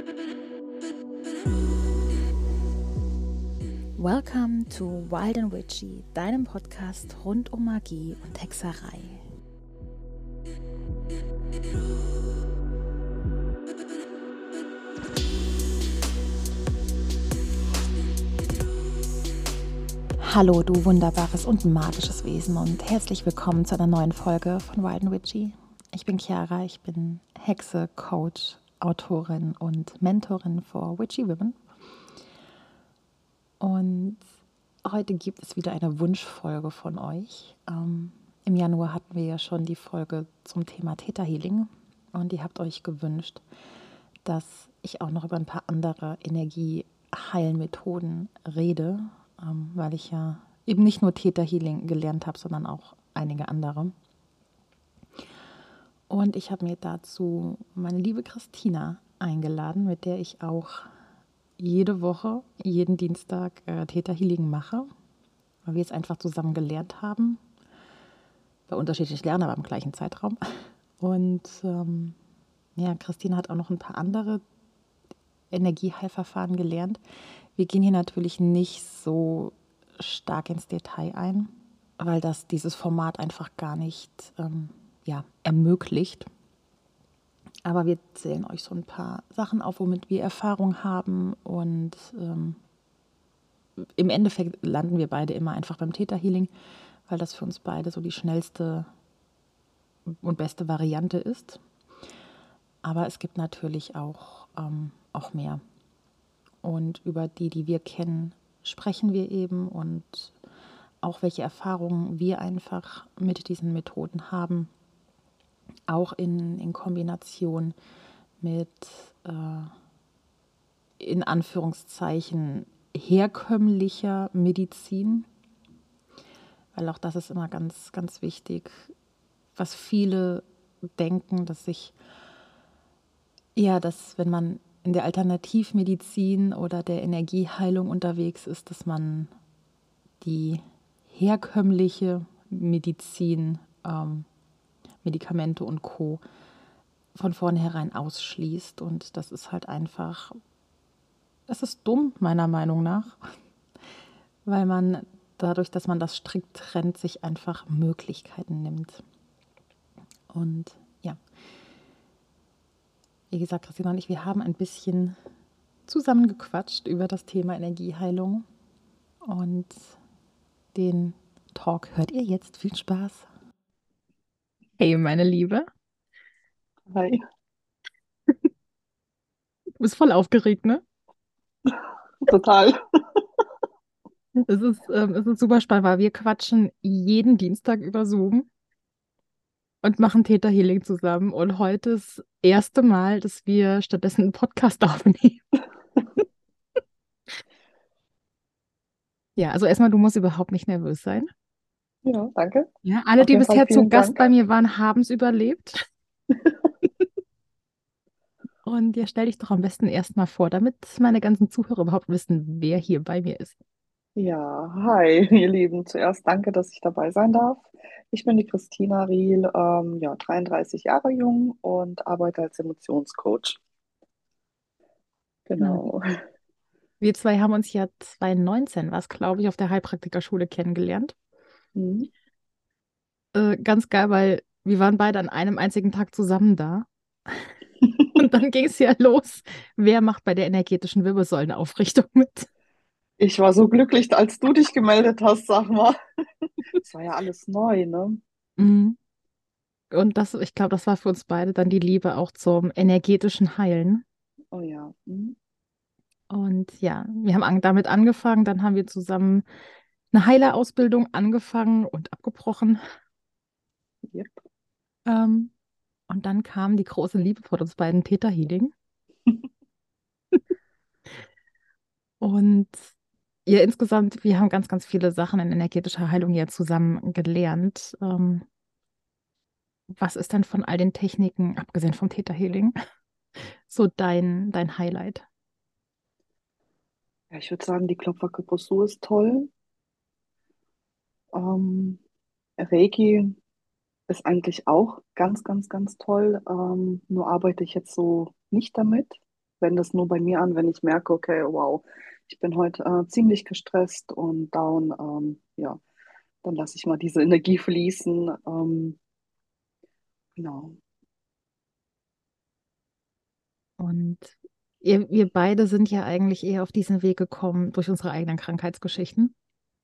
Welcome to Wild and Witchy, deinem Podcast rund um Magie und Hexerei. Hallo, du wunderbares und magisches Wesen und herzlich willkommen zu einer neuen Folge von Wild and Witchy. Ich bin Chiara, ich bin Hexe, Coach, Autorin und Mentorin für Witchy Women. Und heute gibt es wieder eine Wunschfolge von euch. Im Januar hatten wir ja schon die Folge zum Thema Theta Healing und ihr habt euch gewünscht, dass ich auch noch über ein paar andere Energieheilmethoden rede, weil ich ja eben nicht nur Theta Healing gelernt habe, sondern auch einige andere. Und ich habe mir dazu meine liebe Christina eingeladen, mit der ich auch jede Woche, jeden Dienstag Theta Healing mache, weil wir es einfach zusammen gelernt haben. Bei unterschiedlich lernen, aber im gleichen Zeitraum. Und ja, Christina hat auch noch ein paar andere Energieheilverfahren gelernt. Wir gehen hier natürlich nicht so stark ins Detail ein, weil das dieses Format einfach gar nicht ermöglicht. Aber wir zählen euch so ein paar Sachen auf, womit wir Erfahrung haben. Und im Endeffekt landen wir beide immer einfach beim Theta Healing, weil das für uns beide so die schnellste und beste Variante ist. Aber es gibt natürlich auch mehr. Und über die wir kennen, sprechen wir eben und auch welche Erfahrungen wir einfach mit diesen Methoden haben. Auch in Kombination mit in Anführungszeichen herkömmlicher Medizin. Weil auch das ist immer ganz, ganz wichtig, was viele denken, dass wenn man in der Alternativmedizin oder der Energieheilung unterwegs ist, dass man die herkömmliche Medizin, Medikamente und Co. von vornherein ausschließt. Und das ist halt einfach, es ist dumm, meiner Meinung nach, weil man dadurch, dass man das strikt trennt, sich einfach Möglichkeiten nimmt. Und ja, wie gesagt, Christina und ich, wir haben ein bisschen zusammengequatscht über das Thema Energieheilung und den Talk hört ihr jetzt. Viel Spaß. Hey, meine Liebe. Hi. Du bist voll aufgeregt, ne? Total. Es ist super spannend, weil wir quatschen jeden Dienstag über Zoom und machen Theta Healing zusammen. Und heute ist das erste Mal, dass wir stattdessen einen Podcast aufnehmen. Ja, also erstmal, du musst überhaupt nicht nervös sein. Ja, danke. Ja, alle, Auf die jeden Fall bisher zu vielen Gast Dank. bei mir waren, haben es überlebt. Und ja, stell dich doch am besten erstmal vor, damit meine ganzen Zuhörer überhaupt wissen, wer hier bei mir ist. Ja, hi, ihr Lieben. Zuerst danke, dass ich dabei sein darf. Ich bin die Christina Riel, 33 Jahre jung und arbeite als Emotionscoach. Genau. Genau. Wir zwei haben uns ja 2019, was glaube ich, auf der Heilpraktikerschule kennengelernt. Mhm. Ganz geil, weil wir waren beide an einem einzigen Tag zusammen da. Und dann ging es ja los. Wer macht bei der energetischen Wirbelsäulenaufrichtung mit? Ich war so glücklich, als du dich gemeldet hast, sag mal. Es war ja alles neu, ne? Mhm. Und das, ich glaube, das war für uns beide dann die Liebe auch zum energetischen Heilen. Oh ja. Mhm. Und ja, wir haben damit angefangen, dann haben wir zusammen eine Heilerausbildung angefangen und abgebrochen. Yep. Ähm, und dann kam die große Liebe von uns beiden, Theta Healing. Und ja, insgesamt, wir haben ganz, ganz viele Sachen in energetischer Heilung ja zusammen gelernt. Was ist denn von all den Techniken, abgesehen vom Theta Healing, so dein Highlight? Ja, ich würde sagen, die Klopferakupressur ist toll. Ähm, Reiki ist eigentlich auch ganz, ganz, ganz toll. Nur arbeite ich jetzt so nicht damit. wende es nur bei mir an, wenn ich merke, okay, wow, ich bin heute ziemlich gestresst und down. Ja, dann lasse ich mal diese Energie fließen. Genau. Und wir beide sind ja eigentlich eher auf diesen Weg gekommen durch unsere eigenen Krankheitsgeschichten.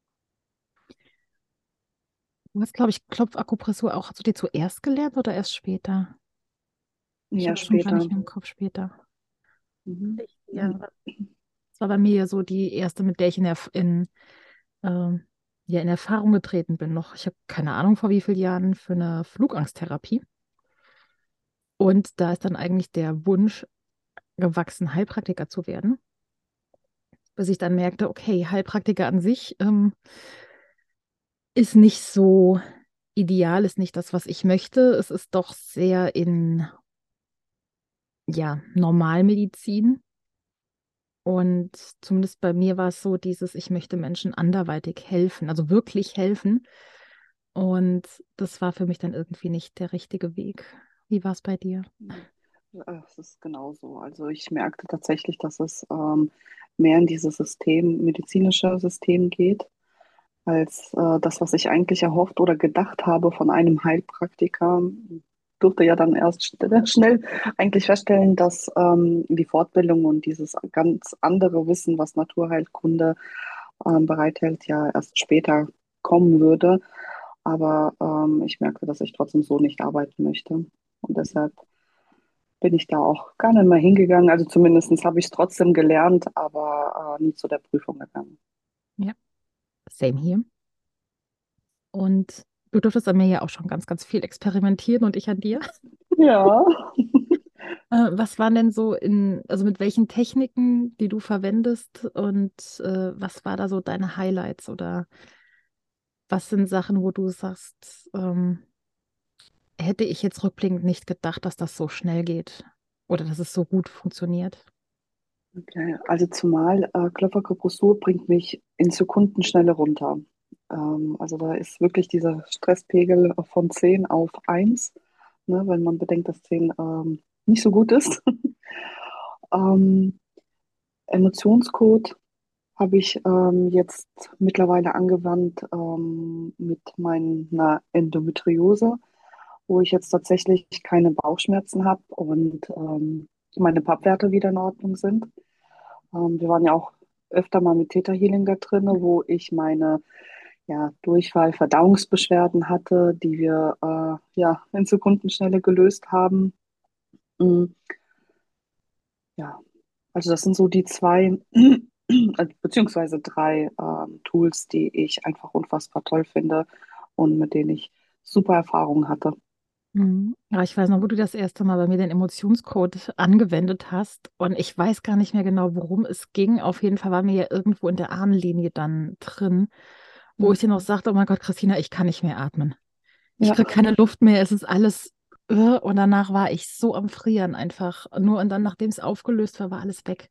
Du hast, glaube ich, Klopfakupressur auch, hast du die zuerst gelernt oder erst später? Ich Ja, habe das schon gar nicht später. mehr im Kopf später. Mhm. Ja, das war bei mir so die erste, mit der ich ähm, ja, in Erfahrung getreten bin. Noch, ich habe keine Ahnung vor wie vielen Jahren für eine Flugangsttherapie. Und da ist dann eigentlich der Wunsch gewachsen, Heilpraktiker zu werden, bis ich dann merkte, okay, Heilpraktiker an sich ist nicht so ideal, ist nicht das, was ich möchte. Es ist doch sehr in, ja, Normalmedizin. Und zumindest bei mir war es so, dieses, ich möchte Menschen anderweitig helfen, also wirklich helfen. Und das war für mich dann irgendwie nicht der richtige Weg. Wie war es bei dir? Es ist genauso. Also ich merkte tatsächlich, dass es mehr in dieses System, medizinische System geht, als das, was ich eigentlich erhofft oder gedacht habe von einem Heilpraktiker. Durfte ja dann erst schnell eigentlich feststellen, dass die Fortbildung und dieses ganz andere Wissen, was Naturheilkunde bereithält, ja erst später kommen würde. Aber ich merkte, dass ich trotzdem so nicht arbeiten möchte. Und deshalb bin ich da auch gar nicht mehr hingegangen. Also zumindest habe ich es trotzdem gelernt, aber nie zu der Prüfung gegangen. Ja, same hier. Und du durftest an mir ja auch schon ganz, ganz viel experimentieren und ich an dir. Ja. Was waren denn so also mit welchen Techniken, die du verwendest und was war da so deine Highlights oder was sind Sachen, wo du sagst, hätte ich jetzt rückblickend nicht gedacht, dass das so schnell geht oder dass es so gut funktioniert? Okay, also zumal Klopferkupressur bringt mich in Sekundenschnelle runter. Also da ist wirklich dieser Stresspegel von 10 auf 1, ne, wenn man bedenkt, dass 10 nicht so gut ist. ähm, Emotionscode habe ich jetzt mittlerweile angewandt mit meiner Endometriose, wo ich jetzt tatsächlich keine Bauchschmerzen habe und meine Pappwerte wieder in Ordnung sind. Wir waren ja auch öfter mal mit Theta Healing da drin, wo ich meine ja, Durchfall, Verdauungsbeschwerden hatte, die wir ja in Sekundenschnelle gelöst haben. Mm, ja, also das sind so die zwei, beziehungsweise drei Tools, die ich einfach unfassbar toll finde und mit denen ich super Erfahrungen hatte. Mhm. Ja, ich weiß noch, wo du das erste Mal bei mir den Emotionscode angewendet hast. Und ich weiß gar nicht mehr genau, worum es ging. Auf jeden Fall war mir ja irgendwo in der Armlinie dann drin, wo ich Mm, dir noch sagte, oh mein Gott, Christina, ich kann nicht mehr atmen. Ich ja, kriege keine Luft mehr, es ist alles. Und danach war ich so am Frieren einfach. Nur und dann, nachdem es aufgelöst war, war alles weg.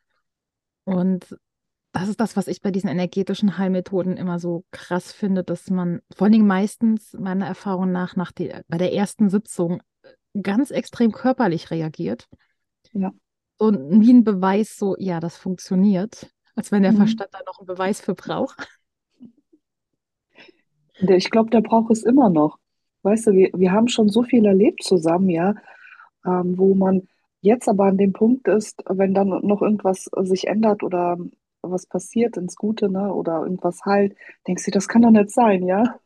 Und das ist das, was ich bei diesen energetischen Heilmethoden immer so krass finde, dass man vor allen Dingen meistens meiner Erfahrung bei der ersten Sitzung ganz extrem körperlich reagiert. ja. So wie ein Beweis, so, ja, das funktioniert. Als wenn der Mm. Verstand da noch einen Beweis für braucht. Ich glaube, der braucht es immer noch. Weißt du, wir haben schon so viel erlebt zusammen, ja, wo man jetzt aber an dem Punkt ist, wenn dann noch irgendwas sich ändert oder was passiert ins Gute, ne, oder irgendwas heilt, denkst du, das kann doch nicht sein, ja?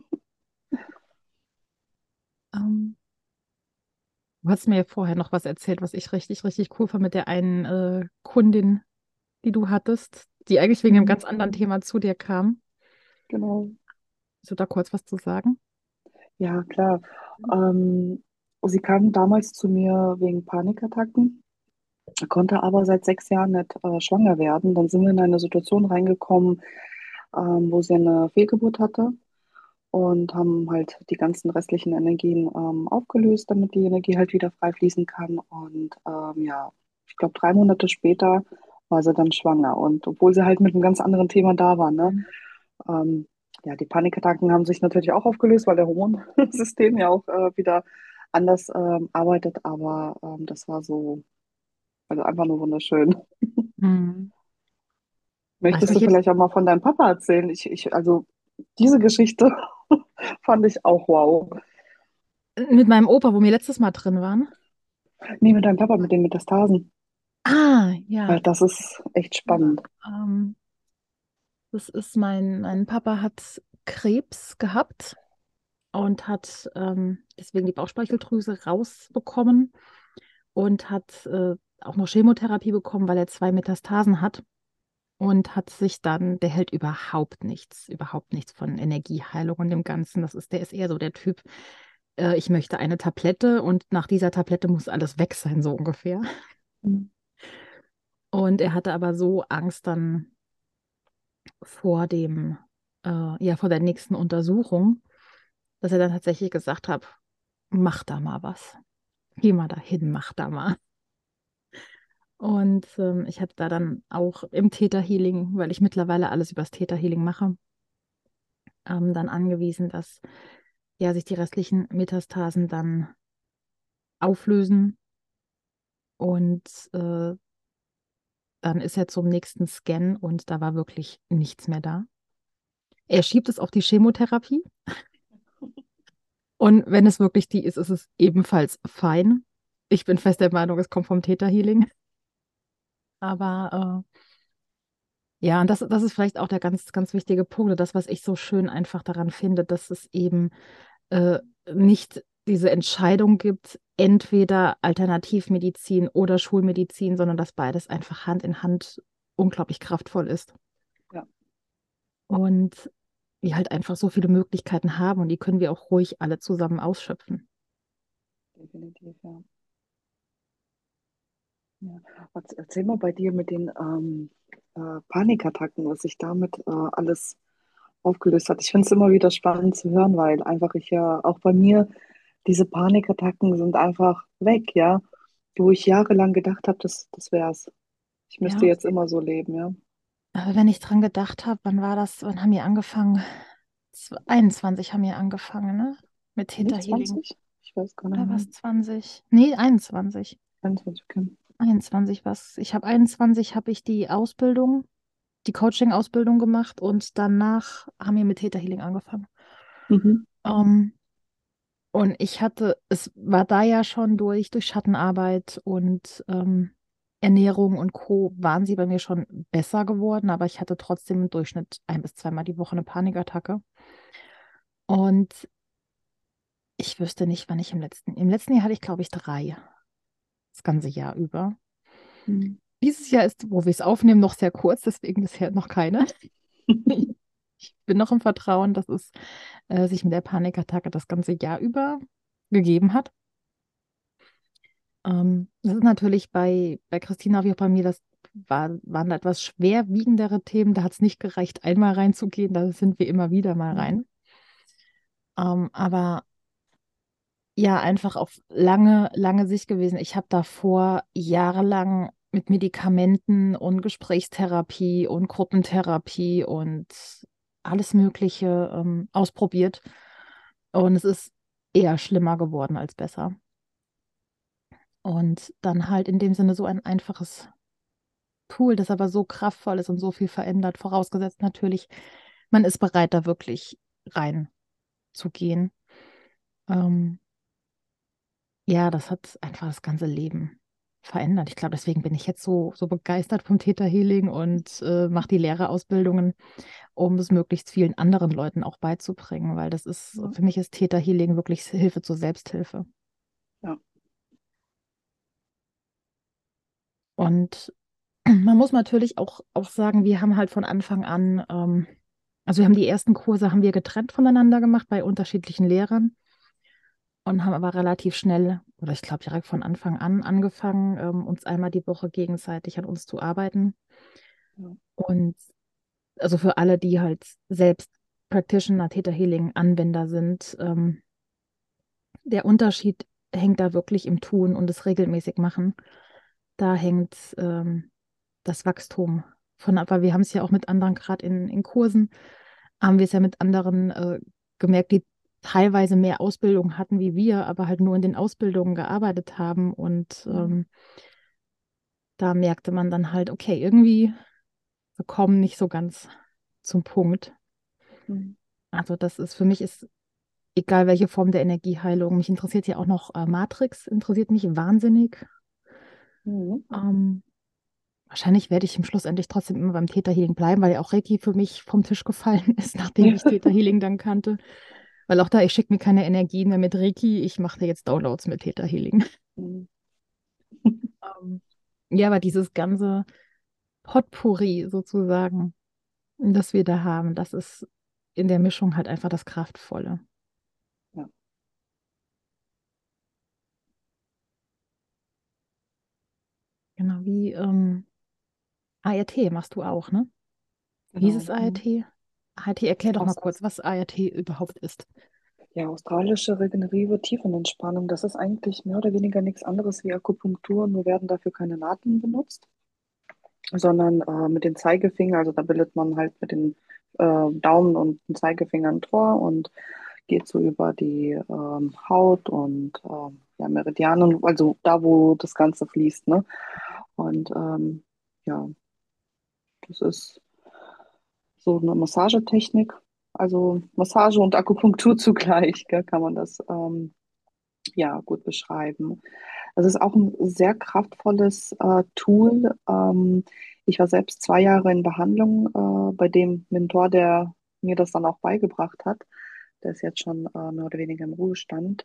Ähm, Du hast mir ja vorher noch was erzählt, was ich richtig, richtig cool fand mit der einen Kundin, die du hattest, die eigentlich wegen einem Mhm, ganz anderen Thema zu dir kam. genau. Willst du da kurz was zu sagen? Ja, klar. Ähm, Sie kam damals zu mir wegen Panikattacken, konnte aber seit 6 Jahren nicht schwanger werden. Dann sind wir in eine Situation reingekommen, wo sie eine Fehlgeburt hatte und haben halt die ganzen restlichen Energien aufgelöst, damit die Energie halt wieder frei fließen kann. Und ja, ich glaube, 3 Monate später war sie dann schwanger. Und obwohl sie halt mit einem ganz anderen Thema da war, ne? Mhm. Ähm, ja, die Panikattacken haben sich natürlich auch aufgelöst, weil der Hormonsystem ja auch wieder anders arbeitet. Aber das war so Also einfach nur wunderschön. Mhm. Weißt du, Möchtest was du ich jetzt vielleicht auch mal von deinem Papa erzählen? Also diese Geschichte fand ich auch wow. mit meinem Opa, wo wir letztes Mal drin waren? Nee, mit deinem Papa, mit den Metastasen. Ah, Weil ja. das ist echt Ja. spannend. Das ist mein Papa hat Krebs gehabt und hat deswegen die Bauchspeicheldrüse rausbekommen und hat auch noch Chemotherapie bekommen, weil er zwei Metastasen hat und hat sich dann, der hält überhaupt nichts von Energieheilung und dem Ganzen. Der ist eher so der Typ, ich möchte eine Tablette und nach dieser Tablette muss alles weg sein, so ungefähr. Mhm. Und er hatte aber so Angst dann vor vor der nächsten Untersuchung, dass er dann tatsächlich gesagt hat, mach da mal was. Geh mal dahin, mach da mal. Und ich hatte da dann auch im Theta-Healing, weil ich mittlerweile alles übers Theta-Healing mache, dann angewiesen, dass ja, sich die restlichen Metastasen dann auflösen und dann ist er zum nächsten Scan und da war wirklich nichts mehr da. Er schiebt es auf die Chemotherapie und wenn es wirklich die ist, ist es ebenfalls fein. Ich bin fest der Meinung, es kommt vom Theta-Healing. Aber ja, und das ist vielleicht auch der ganz wichtige Punkt, das, was ich so schön einfach daran finde, dass es eben äh, nicht diese Entscheidung gibt, entweder Alternativmedizin oder Schulmedizin, sondern dass beides einfach Hand in Hand unglaublich kraftvoll ist. Ja, Und wir halt einfach so viele Möglichkeiten haben und die können wir auch ruhig alle zusammen ausschöpfen. definitiv, ja. Ja. Erzähl mal bei dir mit den Panikattacken, was sich damit alles aufgelöst hat. Ich finde es immer wieder spannend zu hören, weil einfach ich ja auch bei mir diese Panikattacken sind einfach weg, ja. Wo ich jahrelang gedacht habe, das wär's. Ich müsste Ja, jetzt immer so leben, ja. aber wenn ich dran gedacht habe, wann war das? Wann haben wir angefangen? 21 haben wir angefangen, ne? Mit Theta Nicht Healing. 20? Ich weiß gar nicht Oder mehr. was 20? Nee, 21. 21, okay. 21 was. Ich habe 21 habe ich die Coaching-Ausbildung gemacht und danach haben wir mit Theta Healing angefangen. Mhm. Ähm, und es war da ja schon durch Schattenarbeit und Ernährung und Co. waren sie bei mir schon besser geworden, aber ich hatte trotzdem im Durchschnitt ein bis zweimal die Woche eine Panikattacke. Und ich wüsste nicht, wann im letzten Jahr hatte ich, glaube ich, drei, das ganze Jahr über. Mhm. Dieses Jahr ist, wo wir es aufnehmen, noch sehr kurz, deswegen bisher noch keine. Ich bin noch im Vertrauen, dass es sich mit der Panikattacke das ganze Jahr über gegeben hat. Das ist natürlich bei Christina wie auch bei mir, waren da etwas schwerwiegendere Themen. Da hat es nicht gereicht, einmal reinzugehen, da sind wir immer wieder mal Mhm. rein. Aber ja, einfach auf lange Sicht gewesen. Ich habe davor jahrelang mit Medikamenten und Gesprächstherapie und Gruppentherapie und alles Mögliche ausprobiert. Und es ist eher schlimmer geworden als besser. Und dann halt in dem Sinne so ein einfaches Tool, das aber so kraftvoll ist und so viel verändert, vorausgesetzt natürlich, man ist bereit, da wirklich reinzugehen. Ähm, ja, das hat einfach das ganze Leben verändert. Ich glaube, deswegen bin ich jetzt so begeistert vom Theta Healing und mache die Lehrerausbildungen, um es möglichst vielen anderen Leuten auch beizubringen, weil Ja. für mich ist Theta Healing wirklich Hilfe zur Selbsthilfe. Ja. Und man muss natürlich auch sagen, wir haben halt von Anfang an, also wir haben die ersten Kurse haben wir getrennt voneinander gemacht bei unterschiedlichen Lehrern und haben aber relativ schnell, oder ich glaube direkt von Anfang an angefangen, uns einmal die Woche gegenseitig an uns zu arbeiten. Ja. Und also für alle, die halt selbst Practitioner, Theta Healing Anwender sind, der Unterschied hängt da wirklich im Tun und das regelmäßig machen. Da hängt das Wachstum von ab, weil wir haben es ja auch mit anderen, gerade in Kursen, haben wir es ja mit anderen gemerkt, die teilweise mehr Ausbildung hatten wie wir, aber halt nur in den Ausbildungen gearbeitet haben und Mhm. da merkte man dann halt, okay, irgendwie wir kommen nicht so ganz zum Punkt. Mhm. Also das ist für mich ist egal welche Form der Energieheilung. Mich interessiert ja auch noch Matrix, interessiert mich wahnsinnig. Mhm. Ähm, Wahrscheinlich werde ich im Schluss endlich trotzdem immer beim Theta Healing bleiben, weil ja auch Reiki für mich vom Tisch gefallen ist, nachdem ich Theta Healing dann kannte. Weil auch da, ich schicke mir keine Energien mehr mit Reiki, ich mache jetzt Downloads mit Theta Healing. Mhm. Ähm, ja, aber dieses ganze Potpourri sozusagen, das wir da haben, das ist in der Mischung halt einfach das Kraftvolle. Ja, Genau wie ART machst du auch, ne? Wie ist genau. es Mhm. ART? ART, erklär doch mal Aus, kurz, was ART überhaupt ist. ja, australische regenerative Tiefenentspannung, das ist eigentlich mehr oder weniger nichts anderes wie Akupunktur, nur werden dafür keine Nadeln benutzt, sondern mit den Zeigefingern, also da bildet man halt mit den Daumen und den Zeigefinger ein Tor und geht so über die Haut und ja, Meridianen, also da, wo das Ganze fließt, ne? Und ja, das ist so eine Massagetechnik, also Massage und Akupunktur zugleich, gell, kann man das ja gut beschreiben. Es ist auch ein sehr kraftvolles Tool. Ich war selbst 2 Jahre in Behandlung bei dem Mentor, der mir das dann auch beigebracht hat. Der ist jetzt schon mehr oder weniger im Ruhestand.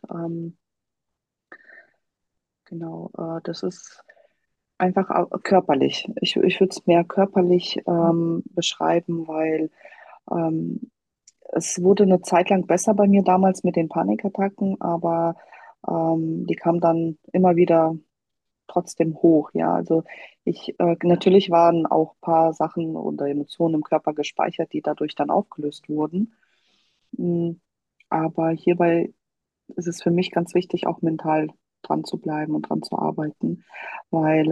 Genau, das ist einfach körperlich. Ich würde es mehr körperlich beschreiben, weil ähm, es wurde eine Zeit lang besser bei mir damals mit den Panikattacken, aber die kamen dann immer wieder trotzdem hoch. Ja, also natürlich waren auch ein paar Sachen oder Emotionen im Körper gespeichert, die dadurch dann aufgelöst wurden. Mm, Aber hierbei ist es für mich ganz wichtig, auch mental dran zu bleiben und dran zu arbeiten, weil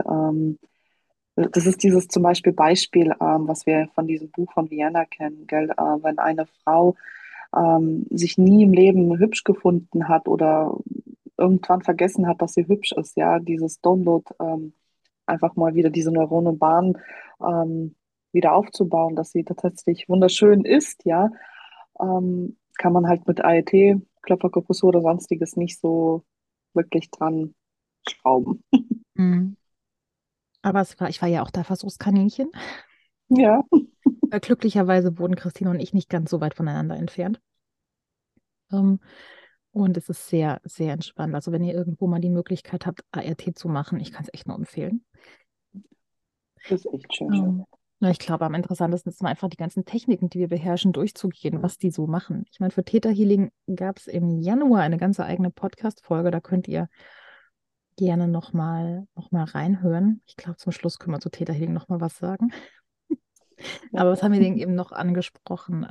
das ist dieses zum Beispiel, was wir von diesem Buch von Vienna kennen, gell? Wenn eine Frau sich nie im Leben hübsch gefunden hat oder irgendwann vergessen hat, dass sie hübsch ist, ja, dieses Download, einfach mal wieder diese Neuronenbahn wieder aufzubauen, dass sie tatsächlich wunderschön ist, ja, kann man halt mit AET, Klopferkorpus oder sonstiges nicht so wirklich dran schrauben. Mhm. Aber ich war ja auch da Versuchskaninchen. Ja, Glücklicherweise wohnen Christine und ich nicht ganz so weit voneinander entfernt. Ähm, und es ist sehr, sehr entspannt. Also wenn ihr irgendwo mal die Möglichkeit habt, ART zu machen, ich kann es echt nur empfehlen. das ist echt schön. Na, ich glaube, am interessantesten ist mal einfach die ganzen Techniken, die wir beherrschen, durchzugehen, was die so machen. Ich meine, für Theta Healing gab es im Januar eine ganze eigene Podcast-Folge. Da könnt ihr gerne noch mal reinhören. Ich glaube, zum Schluss können wir zu Theta Healing noch mal was sagen. Ja. Aber was haben wir denn eben noch angesprochen?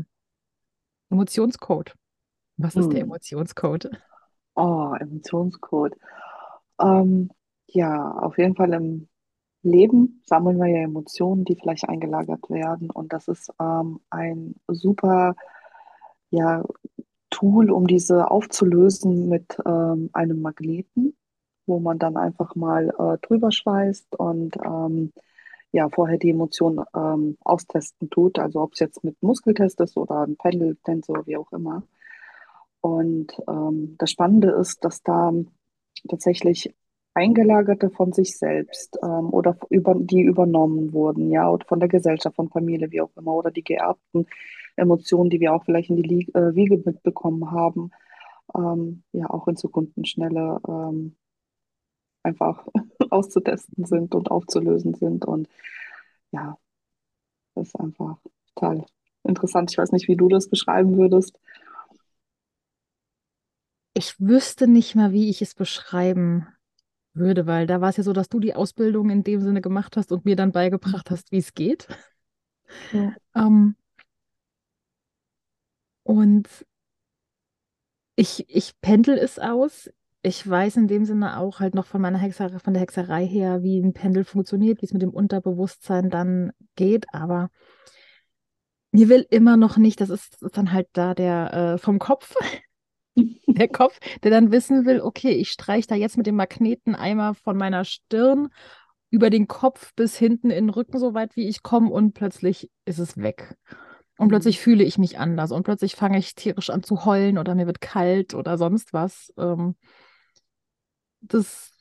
Emotionscode. Was ist der Hm. Emotionscode? Oh, Emotionscode. Ähm, ja, auf jeden Fall im Leben sammeln wir ja Emotionen, die vielleicht eingelagert werden. Und das ist ein super, ja, Tool, um diese aufzulösen mit einem Magneten, wo man dann einfach mal drüber schweißt und ja, vorher die Emotion austesten tut. Also ob es jetzt mit Muskeltest ist oder ein Pendeltensor, wie auch immer. Und das Spannende ist, dass da tatsächlich Eingelagerte von sich selbst oder die übernommen wurden, ja, oder von der Gesellschaft, von Familie, wie auch immer, oder die geerbten Emotionen, die wir auch vielleicht in die Wiege mitbekommen haben, ja, auch in Zukunft schneller einfach auszutesten sind und aufzulösen sind. Und ja, das ist einfach total interessant. Ich weiß nicht, wie du das beschreiben würdest. Ich wüsste nicht mal, wie ich es beschreiben würde, weil da war es ja so, dass du die Ausbildung in dem Sinne gemacht hast und mir dann beigebracht hast, wie es geht. Ja. Ähm, und ich pendel es aus. Ich weiß in dem Sinne auch halt noch von meiner Hexerei, von der Hexerei her, wie ein Pendel funktioniert, wie es mit dem Unterbewusstsein dann geht, aber mir will immer noch nicht, das ist dann halt da der vom Kopf, der Kopf, der dann wissen will, okay, ich streiche da jetzt mit dem Magneten einmal von meiner Stirn über den Kopf bis hinten in den Rücken, so weit wie ich komme, und plötzlich ist es weg. Und plötzlich fühle ich mich anders und plötzlich fange ich tierisch an zu heulen oder mir wird kalt oder sonst was. Das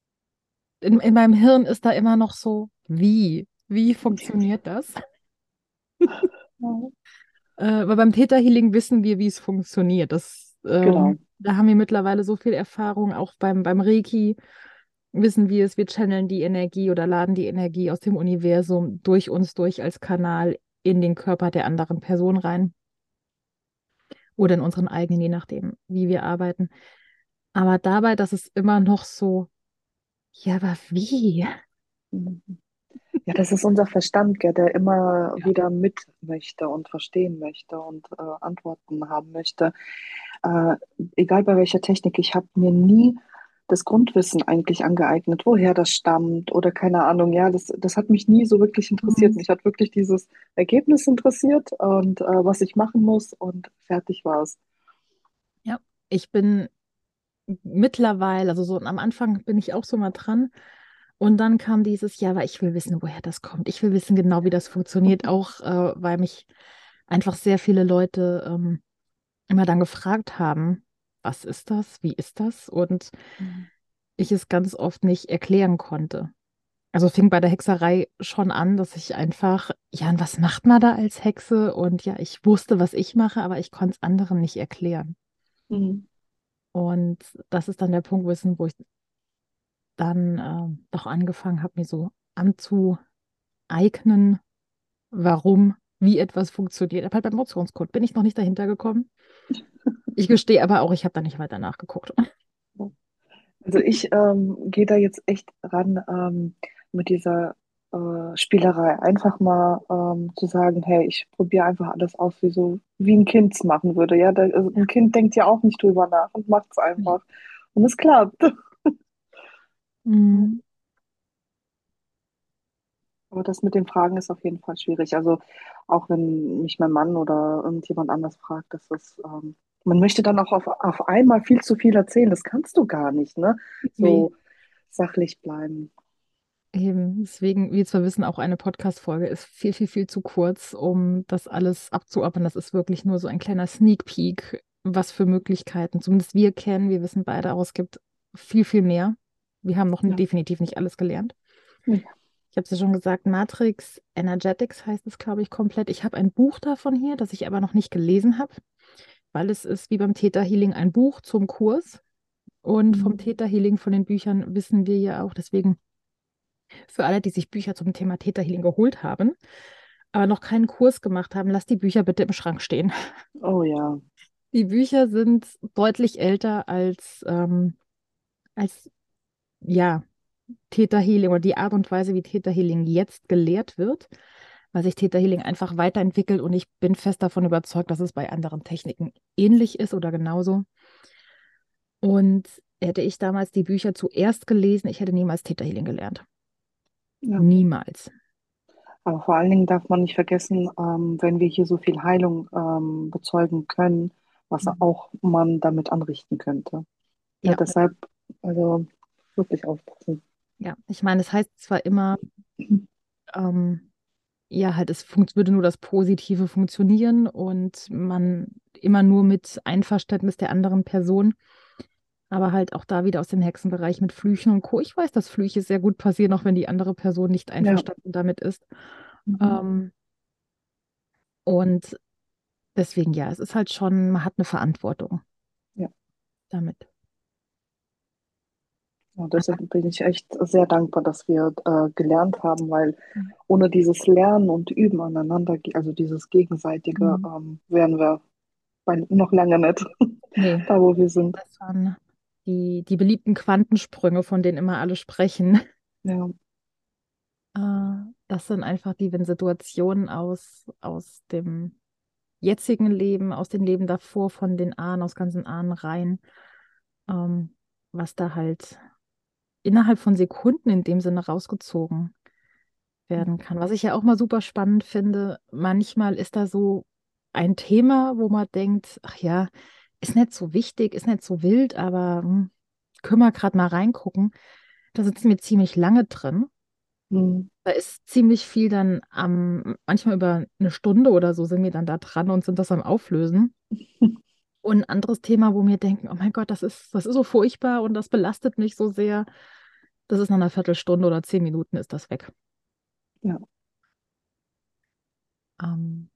in meinem Hirn ist da immer noch so, wie? Wie funktioniert das? Ja, Weil beim Theta Healing wissen wir, wie es funktioniert. genau. Da haben wir mittlerweile so viel Erfahrung, auch beim Reiki wissen wir es, wir channeln die Energie oder laden die Energie aus dem Universum durch uns durch als Kanal in den Körper der anderen Person rein oder in unseren eigenen, je nachdem, wie wir arbeiten. Aber dabei, das ist immer noch so, ja, aber wie? Mhm. Ja, das ist unser Verstand, gell, der immer Ja. wieder mit möchte und verstehen möchte und Antworten haben möchte. Äh, Egal bei welcher Technik, ich habe mir nie das Grundwissen eigentlich angeeignet, woher das stammt oder keine Ahnung. Ja, das hat mich nie so wirklich interessiert. Mhm. Mich hat wirklich dieses Ergebnis interessiert und was ich machen muss und fertig war es. Ja, ich bin mittlerweile, also so am Anfang bin ich auch so mal dran. Und dann kam dieses, ja, aber ich will wissen, woher das kommt. Ich will wissen genau, wie das funktioniert, auch weil mich einfach sehr viele Leute immer dann gefragt haben, was ist das, wie ist das? Und Mhm. ich es ganz oft nicht erklären konnte. Also fing bei der Hexerei schon an, dass ich einfach, ja, und was macht man da als Hexe? Und ja, ich wusste, was ich mache, aber ich konnte es anderen nicht erklären. Mhm. Und das ist dann der Punkt, wo ich dann doch angefangen habe, mir so anzueignen, warum, wie etwas funktioniert. Aber halt beim Emotionscode bin ich noch nicht dahinter gekommen. Ich gestehe aber auch, ich habe da nicht weiter nachgeguckt. Also ich gehe da jetzt echt ran mit dieser Spielerei. Einfach mal zu sagen, hey, ich probiere einfach alles aus, wie so wie ein Kind es machen würde. Ja, also Ja. ein Kind denkt ja auch nicht drüber nach und macht es Nee. einfach. Und es klappt. Mhm. Aber das mit den Fragen ist auf jeden Fall schwierig. Also auch wenn mich mein Mann oder irgendjemand anders fragt, man möchte dann auch auf einmal viel zu viel erzählen. Das kannst du gar nicht, ne? Nee. So sachlich bleiben. Eben, deswegen, wie zwar wissen, auch eine Podcast-Folge ist viel, viel, viel zu kurz, um das alles abzuarbeiten. Das ist wirklich nur so ein kleiner Sneak Peek, was für Möglichkeiten zumindest wir kennen. Wir wissen beide auch, es gibt viel, viel mehr. Wir haben noch Ja. definitiv nicht alles gelernt. Nee. Ich habe es ja schon gesagt, Matrix Energetics heißt es, glaube ich, komplett. Ich habe ein Buch davon hier, das ich aber noch nicht gelesen habe, weil es ist wie beim Theta Healing ein Buch zum Kurs. Und vom Mhm. Theta Healing, von den Büchern, wissen wir ja auch. Deswegen für alle, die sich Bücher zum Thema Theta Healing geholt haben, aber noch keinen Kurs gemacht haben, lasst die Bücher bitte im Schrank stehen. Oh ja. Die Bücher sind deutlich älter als ja, Theta Healing oder die Art und Weise, wie Theta Healing jetzt gelehrt wird, weil sich Theta Healing einfach weiterentwickelt und ich bin fest davon überzeugt, dass es bei anderen Techniken ähnlich ist oder genauso. Und hätte ich damals die Bücher zuerst gelesen, ich hätte niemals Theta Healing gelernt. Ja. Niemals. Aber vor allen Dingen darf man nicht vergessen, wenn wir hier so viel Heilung bezeugen können, was Mhm. auch man damit anrichten könnte. Ja, Ja, deshalb, also wirklich aufpassen. ja. Ich meine, es heißt zwar immer, ähm, ja, halt, würde nur das Positive funktionieren und man immer nur mit Einverständnis der anderen Person. Aber halt auch da wieder aus dem Hexenbereich mit Flüchen und Co. Ich weiß, dass Flüche sehr gut passieren, auch wenn die andere Person nicht Ja. einverstanden damit ist. Mhm. Ähm, und deswegen, ja, es ist halt schon, man hat eine Verantwortung Ja. damit. Und deshalb bin ich echt sehr dankbar, dass wir gelernt haben, weil Mhm. ohne dieses Lernen und Üben aneinander, also dieses Gegenseitige, Mhm. wären wir noch lange nicht Nee, da, wo wir sind. das waren die beliebten Quantensprünge, von denen immer alle sprechen. Ja, Das sind einfach die, wenn Situationen aus dem jetzigen Leben, aus dem Leben davor, von den Ahnen, aus ganzen Ahnenreihen, ähm, was da halt innerhalb von Sekunden in dem Sinne rausgezogen werden kann. Was ich ja auch mal super spannend finde, manchmal ist da so ein Thema, wo man denkt, ach ja, ist nicht so wichtig, ist nicht so wild, aber können wir gerade mal reingucken. Da sitzen wir ziemlich lange drin. Mhm. Da ist ziemlich viel dann manchmal über eine Stunde oder so sind wir dann da dran und sind das am Auflösen. Und ein anderes Thema, wo wir denken, oh mein Gott, das ist so furchtbar und das belastet mich so sehr. Das ist nach einer Viertelstunde oder 10 Minuten ist das weg. Ja. Ähm,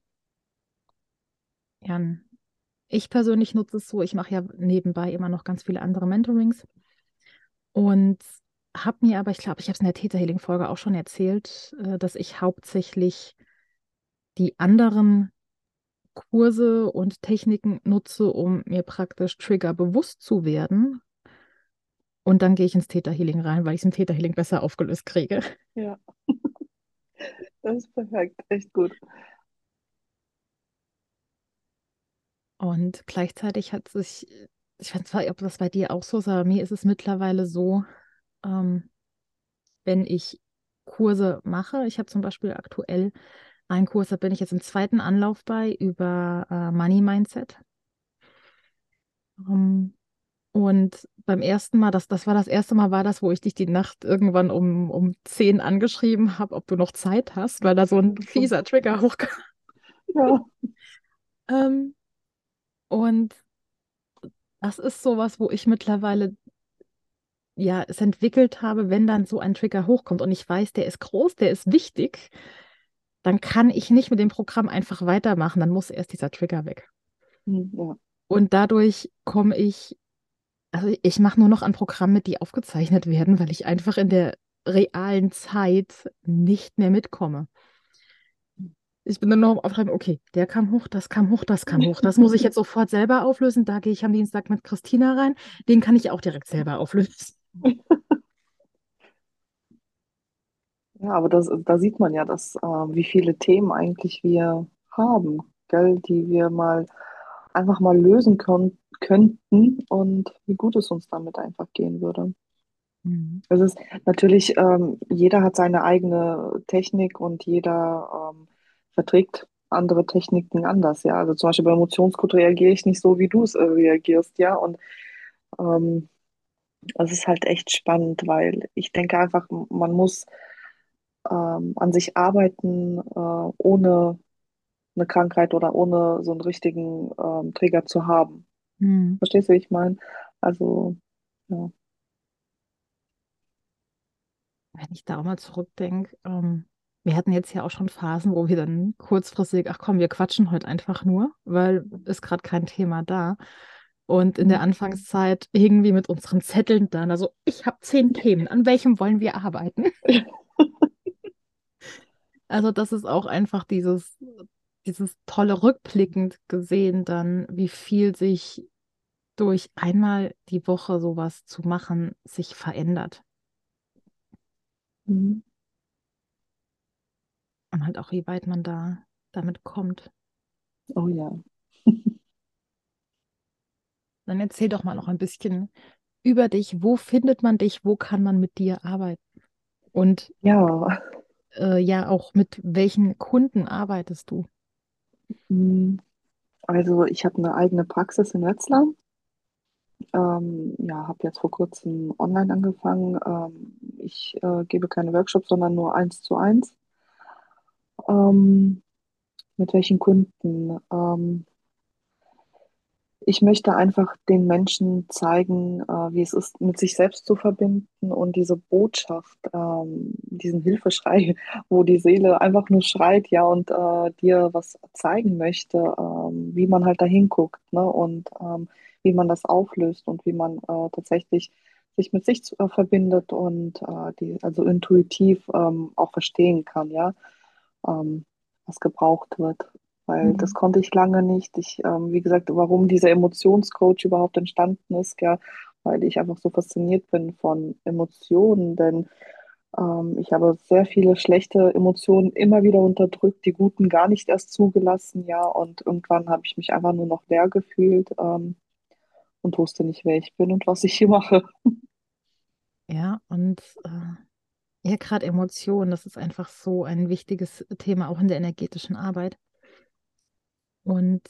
ja, ich persönlich nutze es so, ich mache ja nebenbei immer noch ganz viele andere Mentorings und habe mir aber, ich glaube, ich habe es in der Theta Healing Folge auch schon erzählt, dass ich hauptsächlich die anderen Kurse und Techniken nutze, um mir praktisch Trigger bewusst zu werden. Und dann gehe ich ins Theta Healing rein, weil ich es im Theta Healing besser aufgelöst kriege. Ja, das ist perfekt, echt gut. Und gleichzeitig hat sich, ich weiß zwar, ob das bei dir auch so ist, aber mir ist es mittlerweile so, ähm, wenn ich Kurse mache, ich habe zum Beispiel aktuell einen Kurs, da bin ich jetzt im zweiten Anlauf bei über Money Mindset. Ähm, und beim ersten Mal, das war das erste Mal, war das, wo ich dich die Nacht irgendwann um 10 angeschrieben habe, ob du noch Zeit hast, weil da so ein fieser Trigger hochkam. Ja. Ähm, und das ist sowas, wo ich mittlerweile ja es entwickelt habe, wenn dann so ein Trigger hochkommt und ich weiß, der ist groß, der ist wichtig, dann kann ich nicht mit dem Programm einfach weitermachen, dann muss erst dieser Trigger weg. Ja. Und dadurch komme ich, also ich mache nur noch an Programme, die aufgezeichnet werden, weil ich einfach in der realen Zeit nicht mehr mitkomme. Ich bin dann noch am Aufschreiben, okay, der kam hoch, das kam hoch, das kam hoch. Das muss ich jetzt sofort selber auflösen. Da gehe ich am Dienstag mit Christina rein. Den kann ich auch direkt selber auflösen. Ja, aber da sieht man ja, wie viele Themen eigentlich wir haben, gell, die wir mal einfach mal lösen könnten und wie gut es uns damit einfach gehen würde. Mhm. Es ist natürlich, jeder hat seine eigene Technik und jeder verträgt andere Techniken anders, ja. Also zum Beispiel bei Emotionscode reagiere ich nicht so, wie du es reagierst, ja. Und ähm, es ist halt echt spannend, weil ich denke einfach, man muss an sich arbeiten, ohne eine Krankheit oder ohne so einen richtigen Trigger zu haben. Mhm. Verstehst du, wie ich meine? Also, ja. Wenn ich da auch mal zurückdenke, wir hatten jetzt ja auch schon Phasen, wo wir dann kurzfristig, ach komm, wir quatschen heute einfach nur, weil ist gerade kein Thema da. Und in der Anfangszeit irgendwie mit unseren Zetteln dann, also ich habe 10 Themen, an welchem wollen wir arbeiten? Also das ist auch einfach dieses tolle rückblickend gesehen dann, wie viel sich durch einmal die Woche sowas zu machen, sich verändert. Mhm. Und halt auch, wie weit man da damit kommt. Oh ja. Dann erzähl doch mal noch ein bisschen über dich. Wo findet man dich? Wo kann man mit dir arbeiten? Und Ja, ja, auch mit welchen Kunden arbeitest du? mm, also ich habe eine eigene Praxis in Wetzlar. Ja, habe jetzt vor kurzem online angefangen. Ich gebe keine Workshops, sondern nur 1:1. Ähm, mit welchen Kunden? Ich möchte einfach den Menschen zeigen, wie es ist, mit sich selbst zu verbinden und diese Botschaft, diesen Hilfeschrei, wo die Seele einfach nur schreit, ja, und dir was zeigen möchte, wie man halt da hinguckt, ne, und wie man das auflöst und wie man tatsächlich sich mit sich verbindet und also intuitiv auch verstehen kann, ja, ähm, was gebraucht wird, weil das Mhm. konnte ich lange nicht. Wie gesagt, warum dieser Emotionscoach überhaupt entstanden ist, ja, weil ich einfach so fasziniert bin von Emotionen, denn ich habe sehr viele schlechte Emotionen immer wieder unterdrückt, die guten gar nicht erst zugelassen, ja, und irgendwann habe ich mich einfach nur noch leer gefühlt, und wusste nicht, wer ich bin und was ich hier mache. Ja, und ja, gerade Emotionen, das ist einfach so ein wichtiges Thema auch in der energetischen Arbeit. Und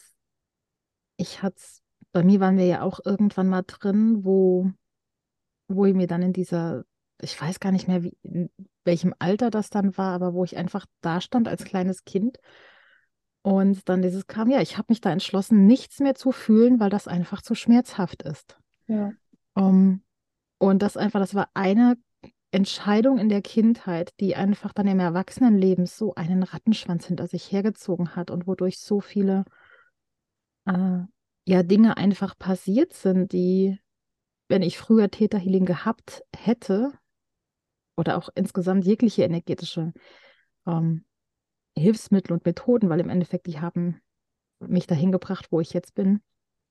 bei mir waren wir ja auch irgendwann mal drin, wo ich mir dann in dieser ich weiß gar nicht mehr, in welchem Alter das dann war, aber wo ich einfach da stand als kleines Kind und dann dieses kam, ja, ich habe mich da entschlossen, nichts mehr zu fühlen, weil das einfach zu schmerzhaft ist. Ja, Um, und das einfach, das war eine Entscheidung in der Kindheit, die einfach dann im Erwachsenenleben so einen Rattenschwanz hinter sich hergezogen hat und wodurch so viele äh, ja, Dinge einfach passiert sind, die, wenn ich früher Theta-Healing gehabt hätte oder auch insgesamt jegliche energetische ähm, Hilfsmittel und Methoden, weil im Endeffekt die haben mich dahin gebracht, wo ich jetzt bin.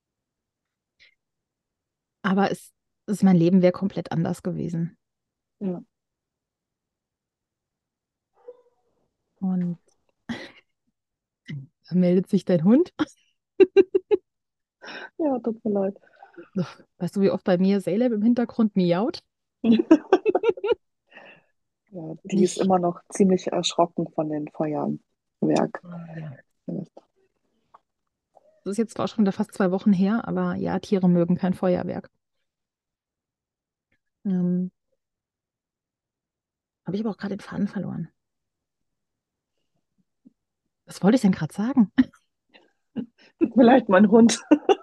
Aber mein Leben wäre komplett anders gewesen. ja, Und da meldet sich dein Hund. ja, tut mir leid. Weißt du, wie oft bei mir Salem im Hintergrund miaut? Ja, die ist Nicht. immer noch ziemlich erschrocken von den Feuerwerk. Ja. Ja, Das ist jetzt zwar schon wieder fast 2 Wochen her, aber ja, Tiere mögen kein Feuerwerk. Ähm, Habe ich aber auch gerade den Faden verloren. Was wollte ich denn gerade sagen? tut mir leid, mein Hund.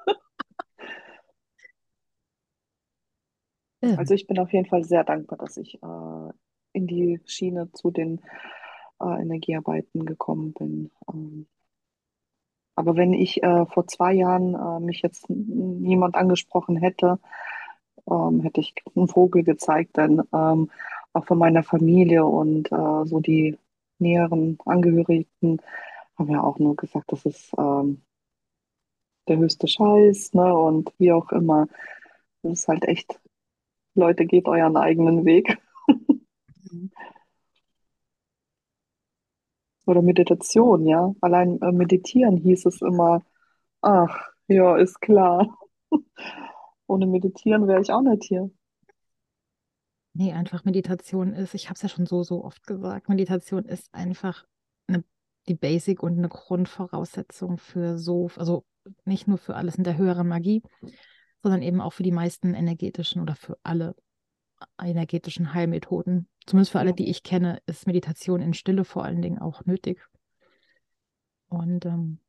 Ähm, Also ich bin auf jeden Fall sehr dankbar, dass ich in die Schiene zu den Energiearbeiten gekommen bin. Aber wenn ich vor 2 Jahren mich jetzt niemand angesprochen hätte, hätte ich einen Vogel gezeigt, denn auch von meiner Familie und so die näheren Angehörigen haben ja auch nur gesagt, das ist der höchste Scheiß, ne? Und wie auch immer. Das ist halt echt, Leute, geht euren eigenen Weg. Oder Meditation, ja. Allein meditieren hieß es immer, ach, ja, ist klar. Ohne Meditieren wäre ich auch nicht hier. Nee, einfach Meditation ist, ich habe es ja schon so, so oft gesagt, Meditation ist einfach eine, die Basic und eine Grundvoraussetzung für so, also nicht nur für alles in der höheren Magie, sondern eben auch für die meisten energetischen oder für alle energetischen Heilmethoden. Zumindest für alle, Ja, die ich kenne, ist Meditation in Stille vor allen Dingen auch nötig. Und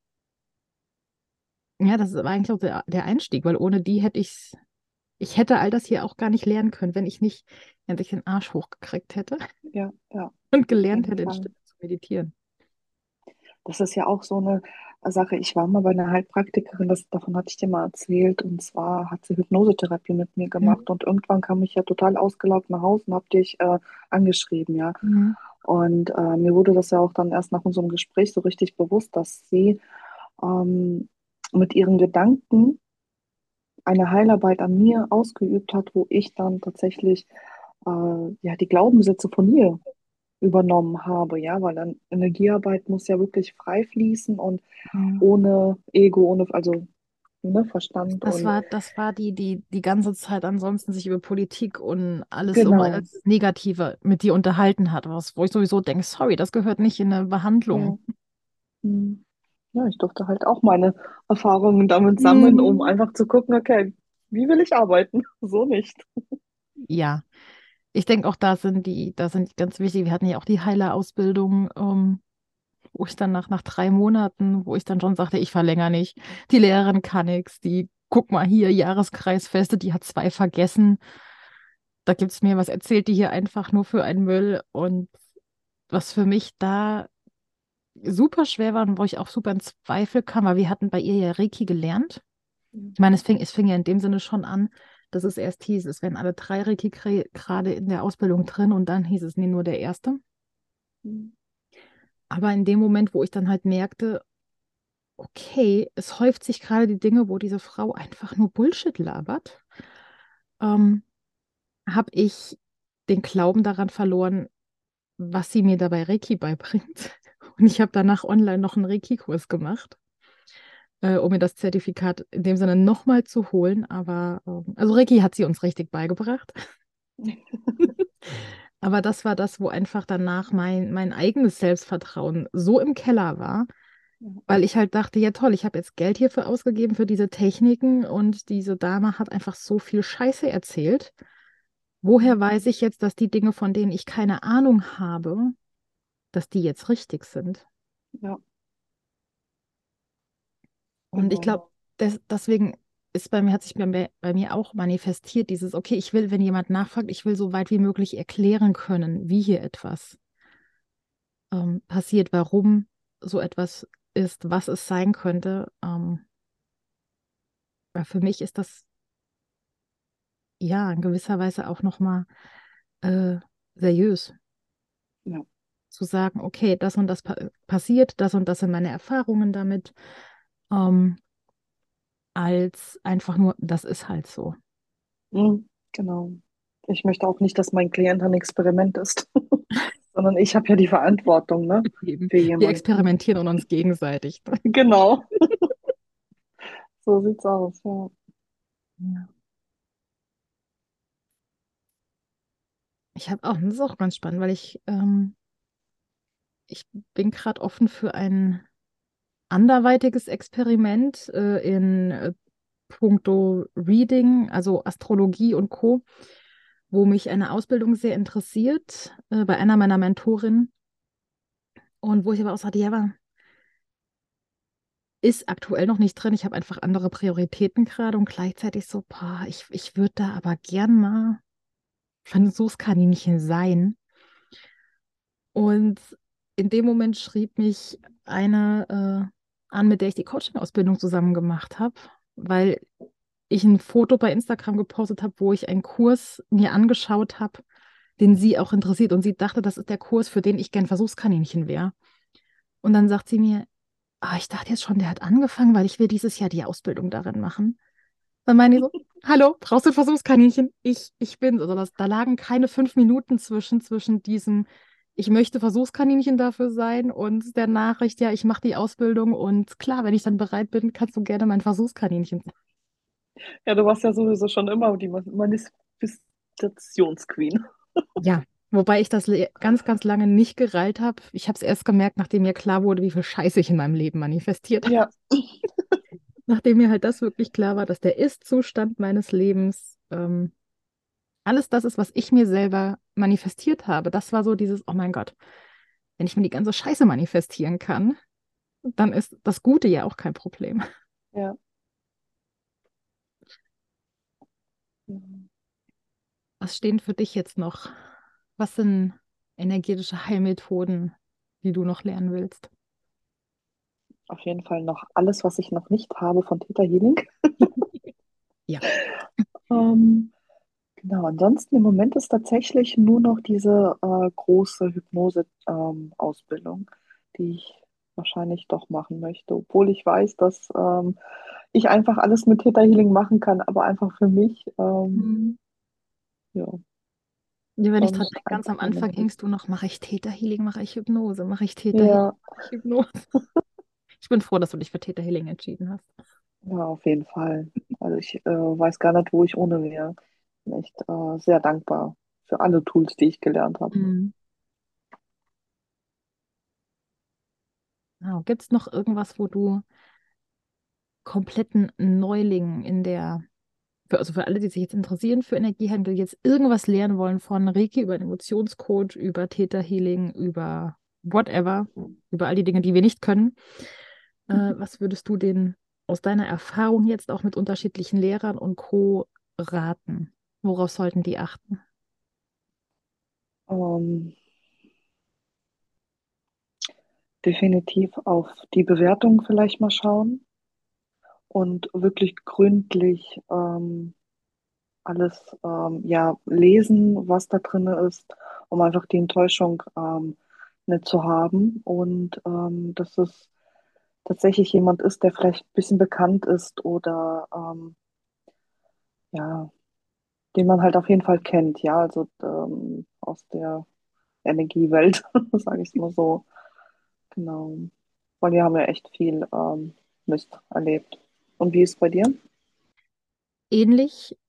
ja, das ist aber eigentlich auch der Einstieg, weil ohne die ich hätte all das hier auch gar nicht lernen können, wenn ich nicht endlich den Arsch hochgekriegt hätte ja, ja, und auf gelernt jeden hätte, in Fall. Stille zu meditieren. Das ist ja auch so eine Sache. Ich war mal bei einer Heilpraktikerin, davon hatte ich dir mal erzählt. Und zwar hat sie Hypnosetherapie mit mir Mhm. gemacht. Und irgendwann kam ich ja total ausgelaugt nach Hause und habe dich angeschrieben, ja. Mhm. Und mir wurde das ja auch dann erst nach unserem Gespräch so richtig bewusst, dass sie ähm, mit ihren Gedanken eine Heilarbeit an mir ausgeübt hat, wo ich dann tatsächlich ja, die Glaubenssätze von ihr übernommen habe, ja, weil dann Energiearbeit muss ja wirklich frei fließen und Mhm. ohne Ego, ohne, also ne, Verstand und Das war die ganze Zeit ansonsten sich über Politik und alles um genau, alles Negative mit dir unterhalten hat, wo ich sowieso denke, sorry, das gehört nicht in eine Behandlung. ja, hm. Ja, ich durfte halt auch meine Erfahrungen damit sammeln, um Mhm. einfach zu gucken, okay, wie will ich arbeiten? So nicht. Ja, ich denke auch da sind die ganz wichtig. Wir hatten ja auch die Heilerausbildung, wo ich dann nach 3 Monaten, wo ich dann schon sagte, ich verlängere nicht. Die Lehrerin kann nichts, die, guck mal hier, Jahreskreisfeste, die hat 2 vergessen. Da gibt es mir was erzählt, die hier einfach nur für einen Müll. Und was für mich da super schwer war und wo ich auch super in Zweifel kam, weil wir hatten bei ihr ja Reiki gelernt. Ich meine, es fing ja in dem Sinne schon an, dass es erst hieß, es wären alle 3 Reiki gerade in der Ausbildung drin und dann hieß es, nee, nur der erste. Aber in dem Moment, wo ich dann halt merkte, okay, es häuft sich gerade die Dinge, wo diese Frau einfach nur Bullshit labert, ähm, habe ich den Glauben daran verloren, was sie mir dabei Reiki beibringt. Und ich habe danach online noch einen Reiki-Kurs gemacht, um mir das Zertifikat in dem Sinne nochmal zu holen. Aber also Reiki hat sie uns richtig beigebracht. Aber das war das, wo einfach danach mein eigenes Selbstvertrauen so im Keller war, weil ich halt dachte, ja toll, ich habe jetzt Geld hierfür ausgegeben für diese Techniken und diese Dame hat einfach so viel Scheiße erzählt. woher weiß ich jetzt, dass die Dinge, von denen ich keine Ahnung habe, dass die jetzt richtig sind? Ja, Und ich genau. glaube, deswegen ist hat sich bei mir auch manifestiert, dieses, okay, ich will, wenn jemand nachfragt, ich will so weit wie möglich erklären können, wie hier etwas passiert, warum so etwas ist, was es sein könnte. Weil für mich ist das ja in gewisser Weise auch nochmal äh, seriös Ja. zu sagen, okay, das und das passiert, das und das sind meine Erfahrungen damit, ähm, als einfach nur, das ist halt so. Genau. Ich möchte auch nicht, dass mein Klient ein Experiment ist, sondern ich habe ja die Verantwortung, ne, Eben. für Wir jemanden. experimentieren an uns gegenseitig. Genau, so sieht's aus, ja. Ja. Ich habe auch, das ist auch ganz spannend, weil ich bin gerade offen für ein anderweitiges Experiment in puncto Reading, also Astrologie und Co., wo mich eine Ausbildung sehr interessiert, bei einer meiner Mentorinnen. Und wo ich aber auch sagte, ja, aber ist aktuell noch nicht drin. Ich habe einfach andere Prioritäten gerade und gleichzeitig so, boah, ich würde da aber gern mal Versuchskaninchen sein. Und in dem Moment schrieb mich eine an, mit der ich die Coaching-Ausbildung zusammen gemacht habe, weil ich ein Foto bei Instagram gepostet habe, wo ich einen Kurs mir angeschaut habe, den sie auch interessiert. Und sie dachte, das ist der Kurs, für den ich gern Versuchskaninchen wäre. Und dann sagt sie mir, ah, ich dachte jetzt schon, der hat angefangen, weil ich will dieses Jahr die Ausbildung darin machen. Dann meine ich so, hallo, brauchst du ein Versuchskaninchen? Ich bin's. Also da lagen keine 5 Minuten zwischen diesem, ich möchte Versuchskaninchen dafür sein und der Nachricht, ja, ich mache die Ausbildung und klar, wenn ich dann bereit bin, kannst du gerne mein Versuchskaninchen sein. Ja, du warst ja sowieso schon immer die Manifestationsqueen. Ja, wobei ich das ganz, ganz lange nicht gereilt habe. Ich habe es erst gemerkt, nachdem mir klar wurde, wie viel Scheiße ich in meinem Leben manifestiert habe. Ja, Nachdem mir halt das wirklich klar war, dass der Ist-Zustand meines Lebens alles das ist, was ich mir selber manifestiert habe. Das war so dieses, oh mein Gott, wenn ich mir die ganze Scheiße manifestieren kann, dann ist das Gute ja auch kein Problem. ja. Was stehen für dich jetzt noch? Was sind energetische Heilmethoden, die du noch lernen willst? Auf jeden Fall noch alles, was ich noch nicht habe von Theta Healing. Ja. Ähm, genau, ansonsten im Moment ist tatsächlich nur noch diese große Hypnose-Ausbildung, die ich wahrscheinlich doch machen möchte, obwohl ich weiß, dass ich einfach alles mit Theta Healing machen kann, aber einfach für mich, Mhm. ja, Ja, wenn ich dran sonst denke, ganz einfach am im Anfang Moment nicht. hingst du noch, mache ich Theta Healing, mache ich Hypnose, mache ich Theta Healing, Ja, mache ich Hypnose. Ich bin froh, dass du dich für Theta Healing entschieden hast. ja, auf jeden Fall. Also ich weiß gar nicht, wo ich ohne wäre. Bin echt sehr dankbar für alle Tools, die ich gelernt habe. Mhm. Genau. Gibt es noch irgendwas, wo du kompletten Neulingen also für alle, die sich jetzt interessieren für Energiehandel, jetzt irgendwas lernen wollen, von Reiki über den Emotionscoach, über Theta Healing, über whatever, über all die Dinge, die wir nicht können, was würdest du denen aus deiner Erfahrung jetzt auch mit unterschiedlichen Lehrern und Co. raten? Worauf sollten die achten? Ähm, definitiv auf die Bewertung vielleicht mal schauen und wirklich gründlich alles ja, lesen, was da drin ist, um einfach die Enttäuschung nicht zu haben. Und dass es tatsächlich jemand ist, der vielleicht ein bisschen bekannt ist oder ja, den man halt auf jeden Fall kennt, ja, also aus der Energiewelt, sage ich es mal so. Genau. Weil wir haben ja echt viel Mist erlebt. Und wie ist es bei dir? Ähnlich,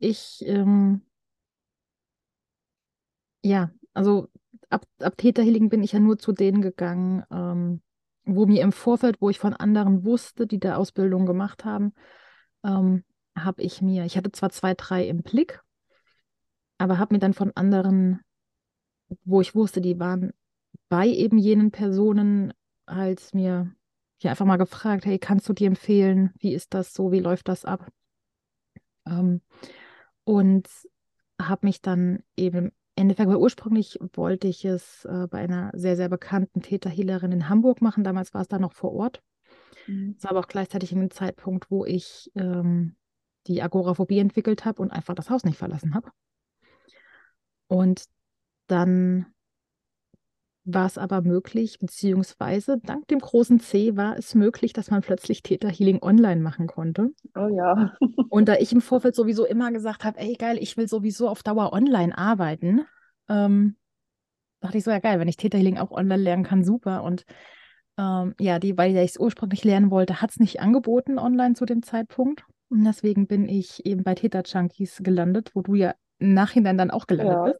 ja, also ab Theta Healing bin ich ja nur zu denen gegangen, wo mir im Vorfeld, wo ich von anderen wusste, die da Ausbildung gemacht haben, ähm, ich hatte zwar zwei, drei im Blick, aber habe mir dann von anderen, wo ich wusste, die waren bei eben jenen Personen, halt mir ja einfach mal gefragt, hey, kannst du dir empfehlen, wie ist das so, wie läuft das ab? Ähm, und habe mich dann eben im Endeffekt, weil ursprünglich wollte ich es bei einer sehr, sehr bekannten Theta-Healerin in Hamburg machen. Damals war es da noch vor Ort. Mhm. Es war aber auch gleichzeitig ein Zeitpunkt, wo ich die Agoraphobie entwickelt habe und einfach das Haus nicht verlassen habe. Und dann war es aber möglich, beziehungsweise dank dem großen C war es möglich, dass man plötzlich Theta Healing online machen konnte. Oh ja. Und da ich im Vorfeld sowieso immer gesagt habe, ey geil, ich will sowieso auf Dauer online arbeiten, ähm, dachte ich so, ja geil, wenn ich Theta Healing auch online lernen kann, super. Und ja, weil ich es ursprünglich lernen wollte, hat es nicht angeboten online zu dem Zeitpunkt. Und deswegen bin ich eben bei Theta Junkies gelandet, wo du ja im Nachhinein dann auch gelandet Ja, bist.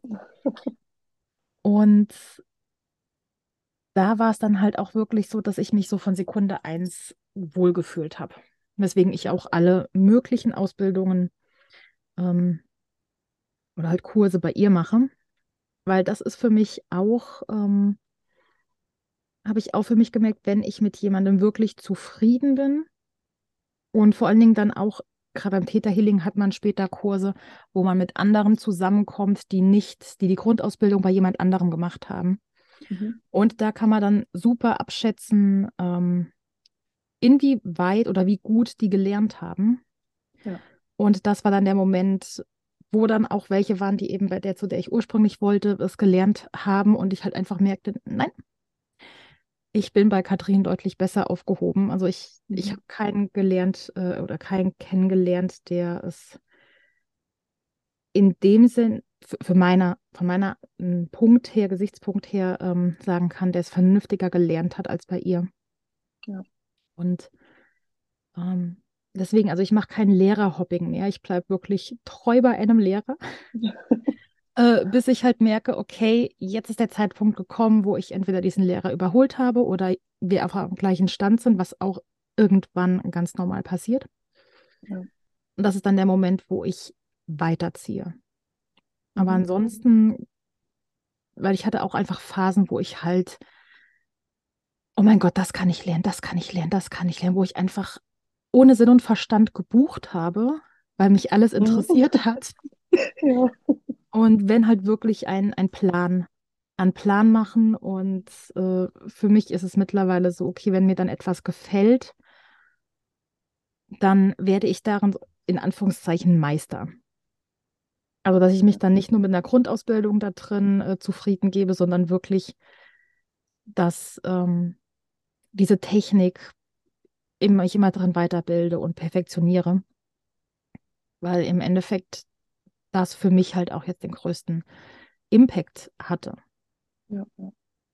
Und da war es dann halt auch wirklich so, dass ich mich so von Sekunde eins wohlgefühlt habe. Weswegen ich auch alle möglichen Ausbildungen ähm, oder halt Kurse bei ihr mache. Weil das ist für mich auch, habe ich auch für mich gemerkt, wenn ich mit jemandem wirklich zufrieden bin und vor allen Dingen dann auch, gerade beim Theta Healing hat man später Kurse, wo man mit anderen zusammenkommt, die Grundausbildung bei jemand anderem gemacht haben. mhm. Und da kann man dann super abschätzen, inwieweit oder wie gut die gelernt haben. Ja. Und das war dann der Moment, wo dann auch welche waren, die eben bei der, zu der ich ursprünglich wollte, es gelernt haben und ich halt einfach merkte, nein, ich bin bei Katrin deutlich besser aufgehoben. Also ich Mhm. habe keinen gelernt oder keinen kennengelernt, der es in dem Sinn von meiner Punkt her, Gesichtspunkt her sagen kann, der es vernünftiger gelernt hat als bei ihr. Ja. Und ähm, deswegen, also ich mache kein Lehrerhopping mehr. Ich bleibe wirklich treu bei einem Lehrer, bis ich halt merke, okay, jetzt ist der Zeitpunkt gekommen, wo ich entweder diesen Lehrer überholt habe oder wir auf dem gleichen Stand sind, was auch irgendwann ganz normal passiert. Ja. Und das ist dann der Moment, wo ich weiterziehe. Aber Mhm. ansonsten, weil ich hatte auch einfach Phasen, wo ich halt, oh mein Gott, das kann ich lernen, das kann ich lernen, das kann ich lernen, wo ich einfach ohne Sinn und Verstand gebucht habe, weil mich alles Mhm. interessiert hat. Ja. Und wenn halt wirklich ein Plan machen. Und für mich ist es mittlerweile so, okay, wenn mir dann etwas gefällt, dann werde ich darin so in Anführungszeichen Meister. Also, dass ich mich dann nicht nur mit einer Grundausbildung da drin zufrieden gebe, sondern wirklich, dass diese Technik ich immer drin weiterbilde und perfektioniere, weil im Endeffekt das für mich halt auch jetzt den größten Impact hatte. Ja. Ja.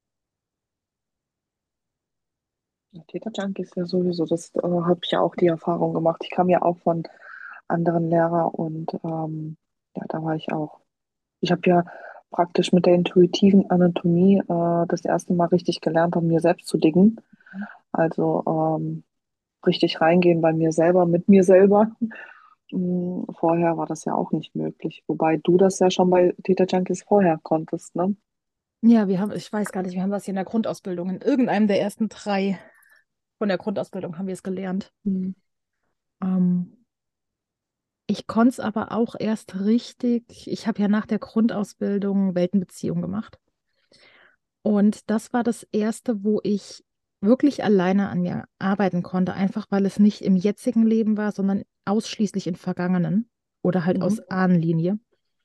Ja, Theta Junk ist ja sowieso, das habe ich ja auch die Erfahrung gemacht. Ich kam ja auch von anderen Lehrern und ja, da war ich auch. Ich habe ja praktisch mit der intuitiven Anatomie das erste Mal richtig gelernt, an mir selbst zu diggen. Also richtig reingehen bei mir selber, mit mir selber. Vorher war das ja auch nicht möglich. Wobei du das ja schon bei Theta Junkies vorher konntest, ne? Ja, ich weiß gar nicht, wir haben das hier in der Grundausbildung, in irgendeinem der ersten drei von der Grundausbildung haben wir es gelernt. Mhm. Ähm, Ich konnte es aber auch erst richtig, ich habe ja nach der Grundausbildung Weltenbeziehung gemacht. Und das war das erste, wo ich wirklich alleine an mir arbeiten konnte, einfach weil es nicht im jetzigen Leben war, sondern ausschließlich im Vergangenen oder halt aus Mhm. Ahnenlinie.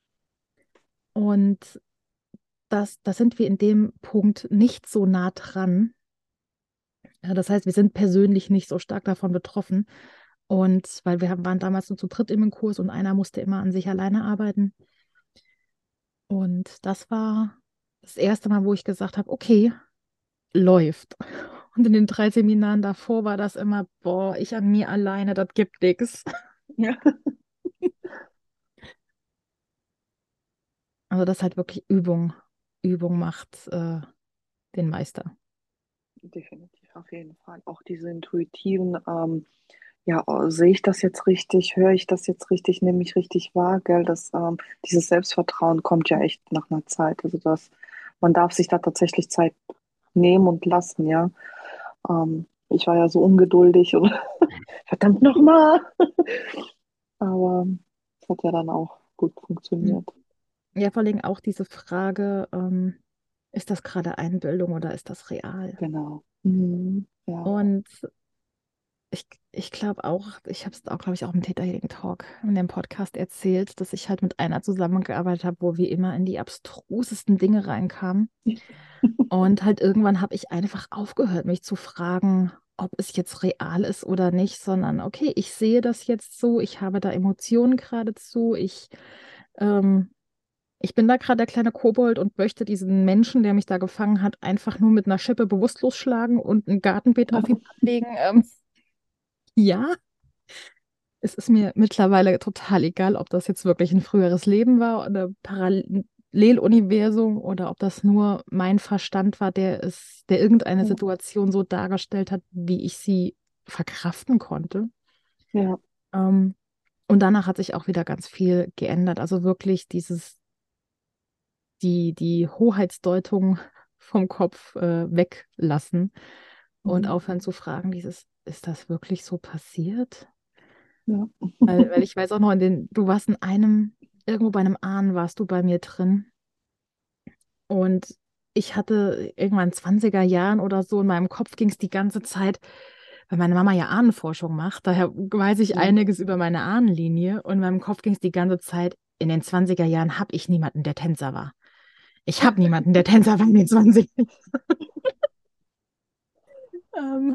Und da sind wir in dem Punkt nicht so nah dran. Ja, das heißt, wir sind persönlich nicht so stark davon betroffen. Und weil waren damals nur zu dritt im Kurs und einer musste immer an sich alleine arbeiten. Und das war das erste Mal, wo ich gesagt habe, okay, läuft. Und in den drei Seminaren davor war das immer, boah, ich an mir alleine, das gibt nichts. Ja, Also das halt wirklich Übung. Übung macht den Meister. definitiv, auf jeden Fall. Auch diese intuitiven ja, sehe ich das jetzt richtig, höre ich das jetzt richtig, nehme ich richtig wahr, gell? Dieses Selbstvertrauen kommt ja echt nach einer Zeit. Also man darf sich da tatsächlich Zeit nehmen und lassen, ja. Ich war ja so ungeduldig und verdammt nochmal. Aber es hat ja dann auch gut Mhm. funktioniert. Ja, vor allem auch diese Frage, ist das gerade Einbildung oder ist das real? Genau. Mhm. Ja. Und ich glaube auch, ich habe es auch, glaube ich, auch im Theta Healing Talk in dem Podcast erzählt, dass ich halt mit einer zusammengearbeitet habe, wo wir immer in die abstrusesten Dinge reinkamen. Und halt irgendwann habe ich einfach aufgehört, mich zu fragen, ob es jetzt real ist oder nicht, sondern okay, ich sehe das jetzt so, ich habe da Emotionen geradezu, ähm, ich bin da gerade der kleine Kobold und möchte diesen Menschen, der mich da gefangen hat, einfach nur mit einer Schippe bewusstlos schlagen und ein Gartenbeet auf ihn anlegen. Ja, es ist mir mittlerweile total egal, ob das jetzt wirklich ein früheres Leben war oder ein Paralleluniversum oder ob das nur mein Verstand war, der irgendeine Ja, Situation so dargestellt hat, wie ich sie verkraften konnte. ja. Ähm, und danach hat sich auch wieder ganz viel geändert. Also wirklich die Hoheitsdeutung vom Kopf weglassen und Mhm. aufhören zu fragen, ist das wirklich so passiert? Ja. Weil ich weiß auch noch, du warst irgendwo bei einem Ahnen warst du bei mir drin. Und ich hatte irgendwann in 20er Jahren oder so, in meinem Kopf ging es die ganze Zeit, weil meine Mama ja Ahnenforschung macht, daher weiß ich Mhm. einiges über meine Ahnenlinie. Und in meinem Kopf ging es die ganze Zeit, in den 20er Jahren habe ich niemanden, der Tänzer war. Ich habe niemanden, der Tänzer war in den 20er. Ähm,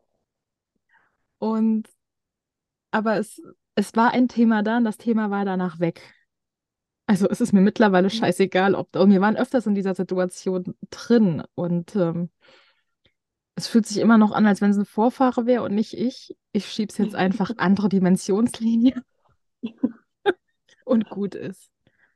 und aber es war ein Thema da und das Thema war danach weg. Also es ist mir mittlerweile scheißegal, und wir waren öfters in dieser Situation drin und es fühlt sich immer noch an, als wenn es ein Vorfahre wäre und nicht ich. Ich schiebe es jetzt einfach andere Dimensionslinie und gut ist.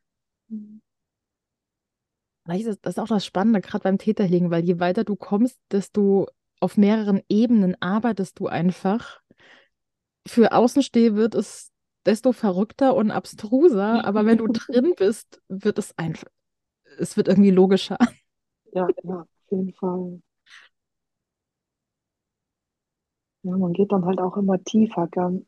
Vielleicht ist das auch das Spannende, gerade beim Täterhealing, weil je weiter du kommst, desto auf mehreren Ebenen arbeitest du einfach. Für Außenstehende wird es desto verrückter und abstruser, aber wenn du drin bist, wird es einfach, es wird irgendwie logischer. Ja, ja, auf jeden Fall. Ja, man geht dann halt auch immer tiefer, gell?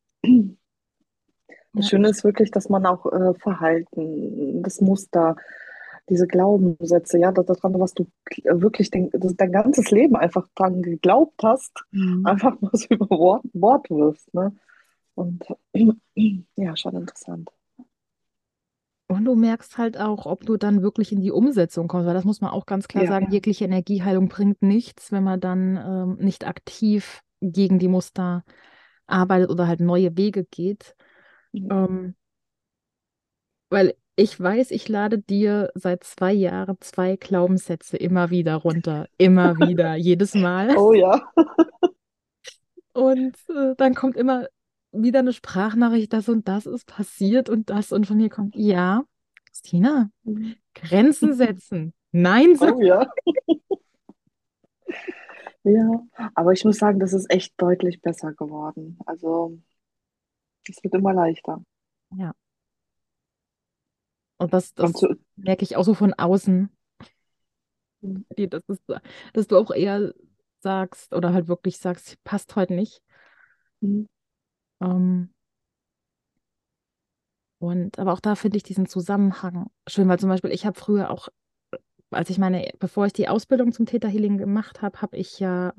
Das Ja, Schöne ist wirklich, dass man auch Verhalten, das Muster, diese Glaubenssätze, ja, daran, was du wirklich dein ganzes Leben einfach dran geglaubt hast, mhm. einfach mal so über Bord wirfst, ne? Und ja, schon interessant. Und du merkst halt auch, ob du dann wirklich in die Umsetzung kommst, weil das muss man auch ganz klar Ja, sagen, jegliche Energieheilung bringt nichts, wenn man dann nicht aktiv gegen die Muster arbeitet oder halt neue Wege geht. Ähm, weil ich weiß, ich lade dir seit 2 Jahren 2 Glaubenssätze immer wieder runter, immer wieder, jedes Mal. oh ja. Und dann kommt immer wieder eine Sprachnachricht, das und das ist passiert und das und von mir kommt, ja, Christina. Grenzen setzen. Nein sagen. Oh ja. Ja, aber ich muss sagen, das ist echt deutlich besser geworden. Also, es wird immer leichter. Ja, und das, Und das merke ich auch so von außen, mhm. dass du auch eher sagst oder halt wirklich sagst, passt heute nicht. Ähm, aber auch da finde ich diesen Zusammenhang schön, weil zum Beispiel ich habe früher auch, bevor ich die Ausbildung zum Theta Healing gemacht habe, habe ich ja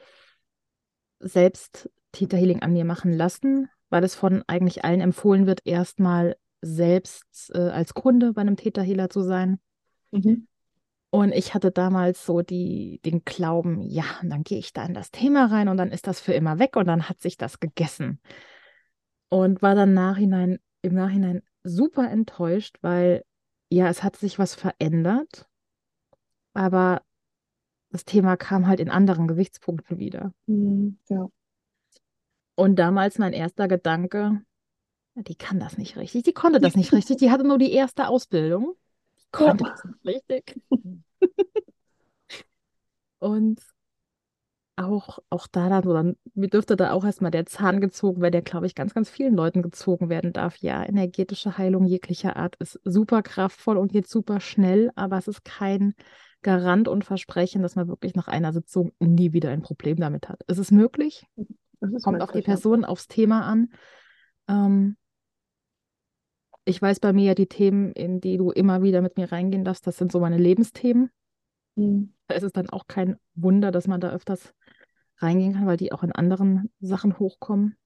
selbst Theta Healing an mir machen lassen, weil es von eigentlich allen empfohlen wird, erstmal selbst als Kunde bei einem Theta Healer zu sein. Mhm. Und ich hatte damals so den Glauben, ja, und dann gehe ich da in das Thema rein und dann ist das für immer weg und dann hat sich das gegessen. Und war dann im Nachhinein super enttäuscht, weil ja, es hat sich was verändert, aber das Thema kam halt in anderen Gewichtspunkten wieder. Mhm. Ja. Und damals mein erster Gedanke, die kann das nicht richtig, die konnte das nicht richtig, die hatte nur die erste Ausbildung, die konnte Ja. das nicht richtig. Und auch da dann, oder mir dürfte da auch erstmal der Zahn gezogen werden, der, glaube ich, ganz, ganz vielen Leuten gezogen werden darf. Ja, energetische Heilung jeglicher Art ist super kraftvoll und geht super schnell, aber es ist kein Garant und Versprechen, dass man wirklich nach einer Sitzung nie wieder ein Problem damit hat. Es ist möglich, Das ist kommt auf die möglich, ja. Person, aufs Thema an. Ähm, Ich weiß bei mir ja die Themen, in die du immer wieder mit mir reingehen darfst, das sind so meine Lebensthemen. Mhm. Da ist es dann auch kein Wunder, dass man da öfters reingehen kann, weil die auch in anderen Sachen hochkommen.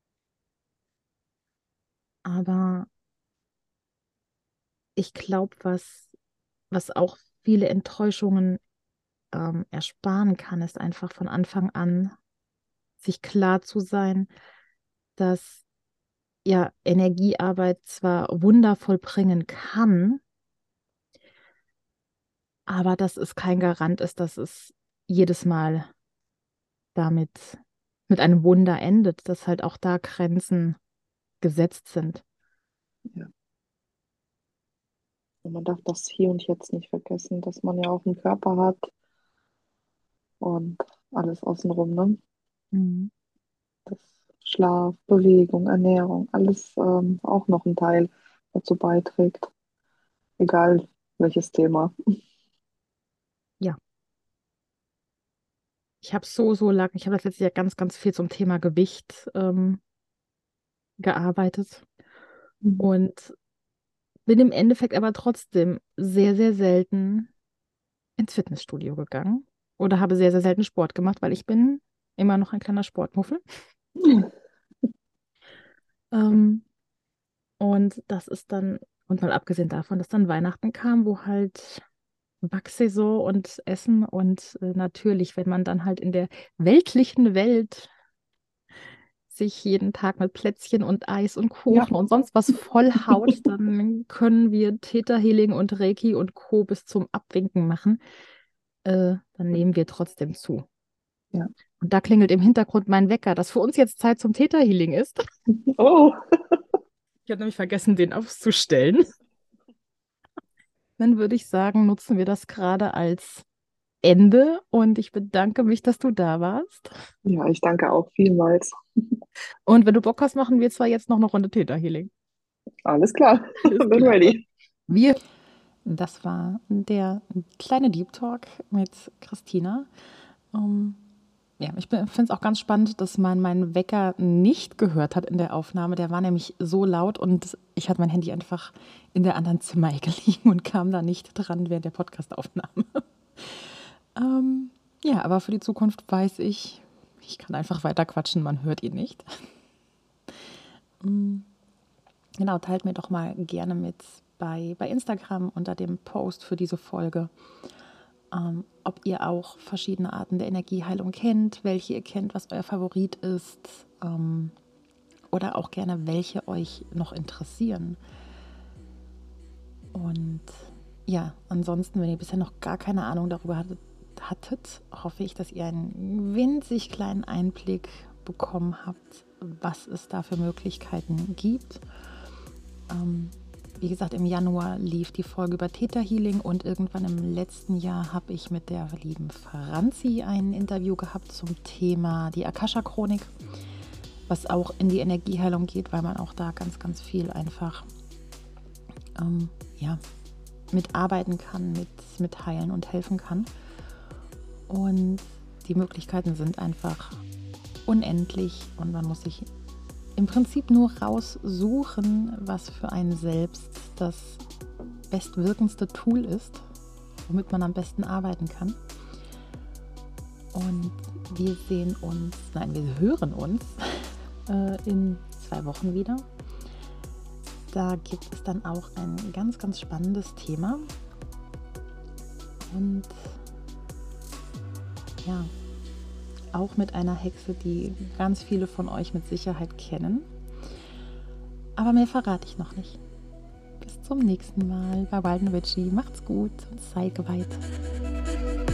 Aber ich glaube, was auch viele Enttäuschungen ersparen kann, ist einfach von Anfang an sich klar zu sein, dass ja Energiearbeit zwar Wunder vollbringen kann, aber dass es kein Garant ist, dass es jedes Mal damit mit einem Wunder endet, dass halt auch da Grenzen gesetzt sind. Ja. Und man darf das Hier und Jetzt nicht vergessen, dass man ja auch einen Körper hat und alles außenrum, ne? Mhm. Das Schlaf, Bewegung, Ernährung, alles auch noch ein Teil dazu beiträgt, egal welches Thema. Ja, ich habe so lange, ich habe das letztes Jahr ganz, ganz viel zum Thema Gewicht gearbeitet Mhm. und bin im Endeffekt aber trotzdem sehr, sehr selten ins Fitnessstudio gegangen oder habe sehr, sehr selten Sport gemacht, weil ich bin immer noch ein kleiner Sportmuffel. Ähm, und das ist dann, und mal abgesehen davon, dass dann Weihnachten kam, wo halt Backsaison und Essen und natürlich, wenn man dann halt in der weltlichen Welt sich jeden Tag mit Plätzchen und Eis und Ja, Kuchen und sonst was vollhaut, dann können wir Theta Healing und Reiki und Co. bis zum Abwinken machen. Dann nehmen wir trotzdem zu. ja. Und da klingelt im Hintergrund mein Wecker, dass für uns jetzt Zeit zum Theta Healing ist. Oh, Ich habe nämlich vergessen, den auszustellen. Dann würde ich sagen, nutzen wir das gerade als Ende und ich bedanke mich, dass du da warst. ja, ich danke auch vielmals. Und wenn du Bock hast, machen wir zwar jetzt noch eine Runde Theta Healing. Alles klar, Alles bin klar. ready. Wir. Das war der kleine Deep Talk mit Christina. Ähm, ja, ich finde es auch ganz spannend, dass man meinen Wecker nicht gehört hat in der Aufnahme. Der war nämlich so laut und ich hatte mein Handy einfach in der anderen Zimmerecke liegen und kam da nicht dran während der Podcastaufnahme. ähm, ja, aber für die Zukunft weiß ich, ich kann einfach weiter quatschen, man hört ihn nicht. Genau, teilt mir doch mal gerne mit bei Instagram unter dem Post für diese Folge, ob ihr auch verschiedene Arten der Energieheilung kennt, welche ihr kennt, was euer Favorit ist, oder auch gerne, welche euch noch interessieren. Und ja, ansonsten, wenn ihr bisher noch gar keine Ahnung darüber hattet, hoffe ich, dass ihr einen winzig kleinen Einblick bekommen habt, was es da für Möglichkeiten gibt. Wie gesagt, im Januar lief die Folge über Theta Healing und irgendwann im letzten Jahr habe ich mit der lieben Franzi ein Interview gehabt zum Thema die Akasha-Chronik, was auch in die Energieheilung geht, weil man auch da ganz, ganz viel einfach ja, mitarbeiten kann, mit heilen und helfen kann. Und die Möglichkeiten sind einfach unendlich und man muss sich im Prinzip nur raussuchen, was für einen selbst das bestwirkendste Tool ist, womit man am besten arbeiten kann. Und wir hören uns in 2 Wochen wieder. Da gibt es dann auch ein ganz, ganz spannendes Thema. Und ja, auch mit einer Hexe, die ganz viele von euch mit Sicherheit kennen. Aber mehr verrate ich noch nicht. Bis zum nächsten Mal bei Wild and Veggie. Macht's gut und sei geweiht.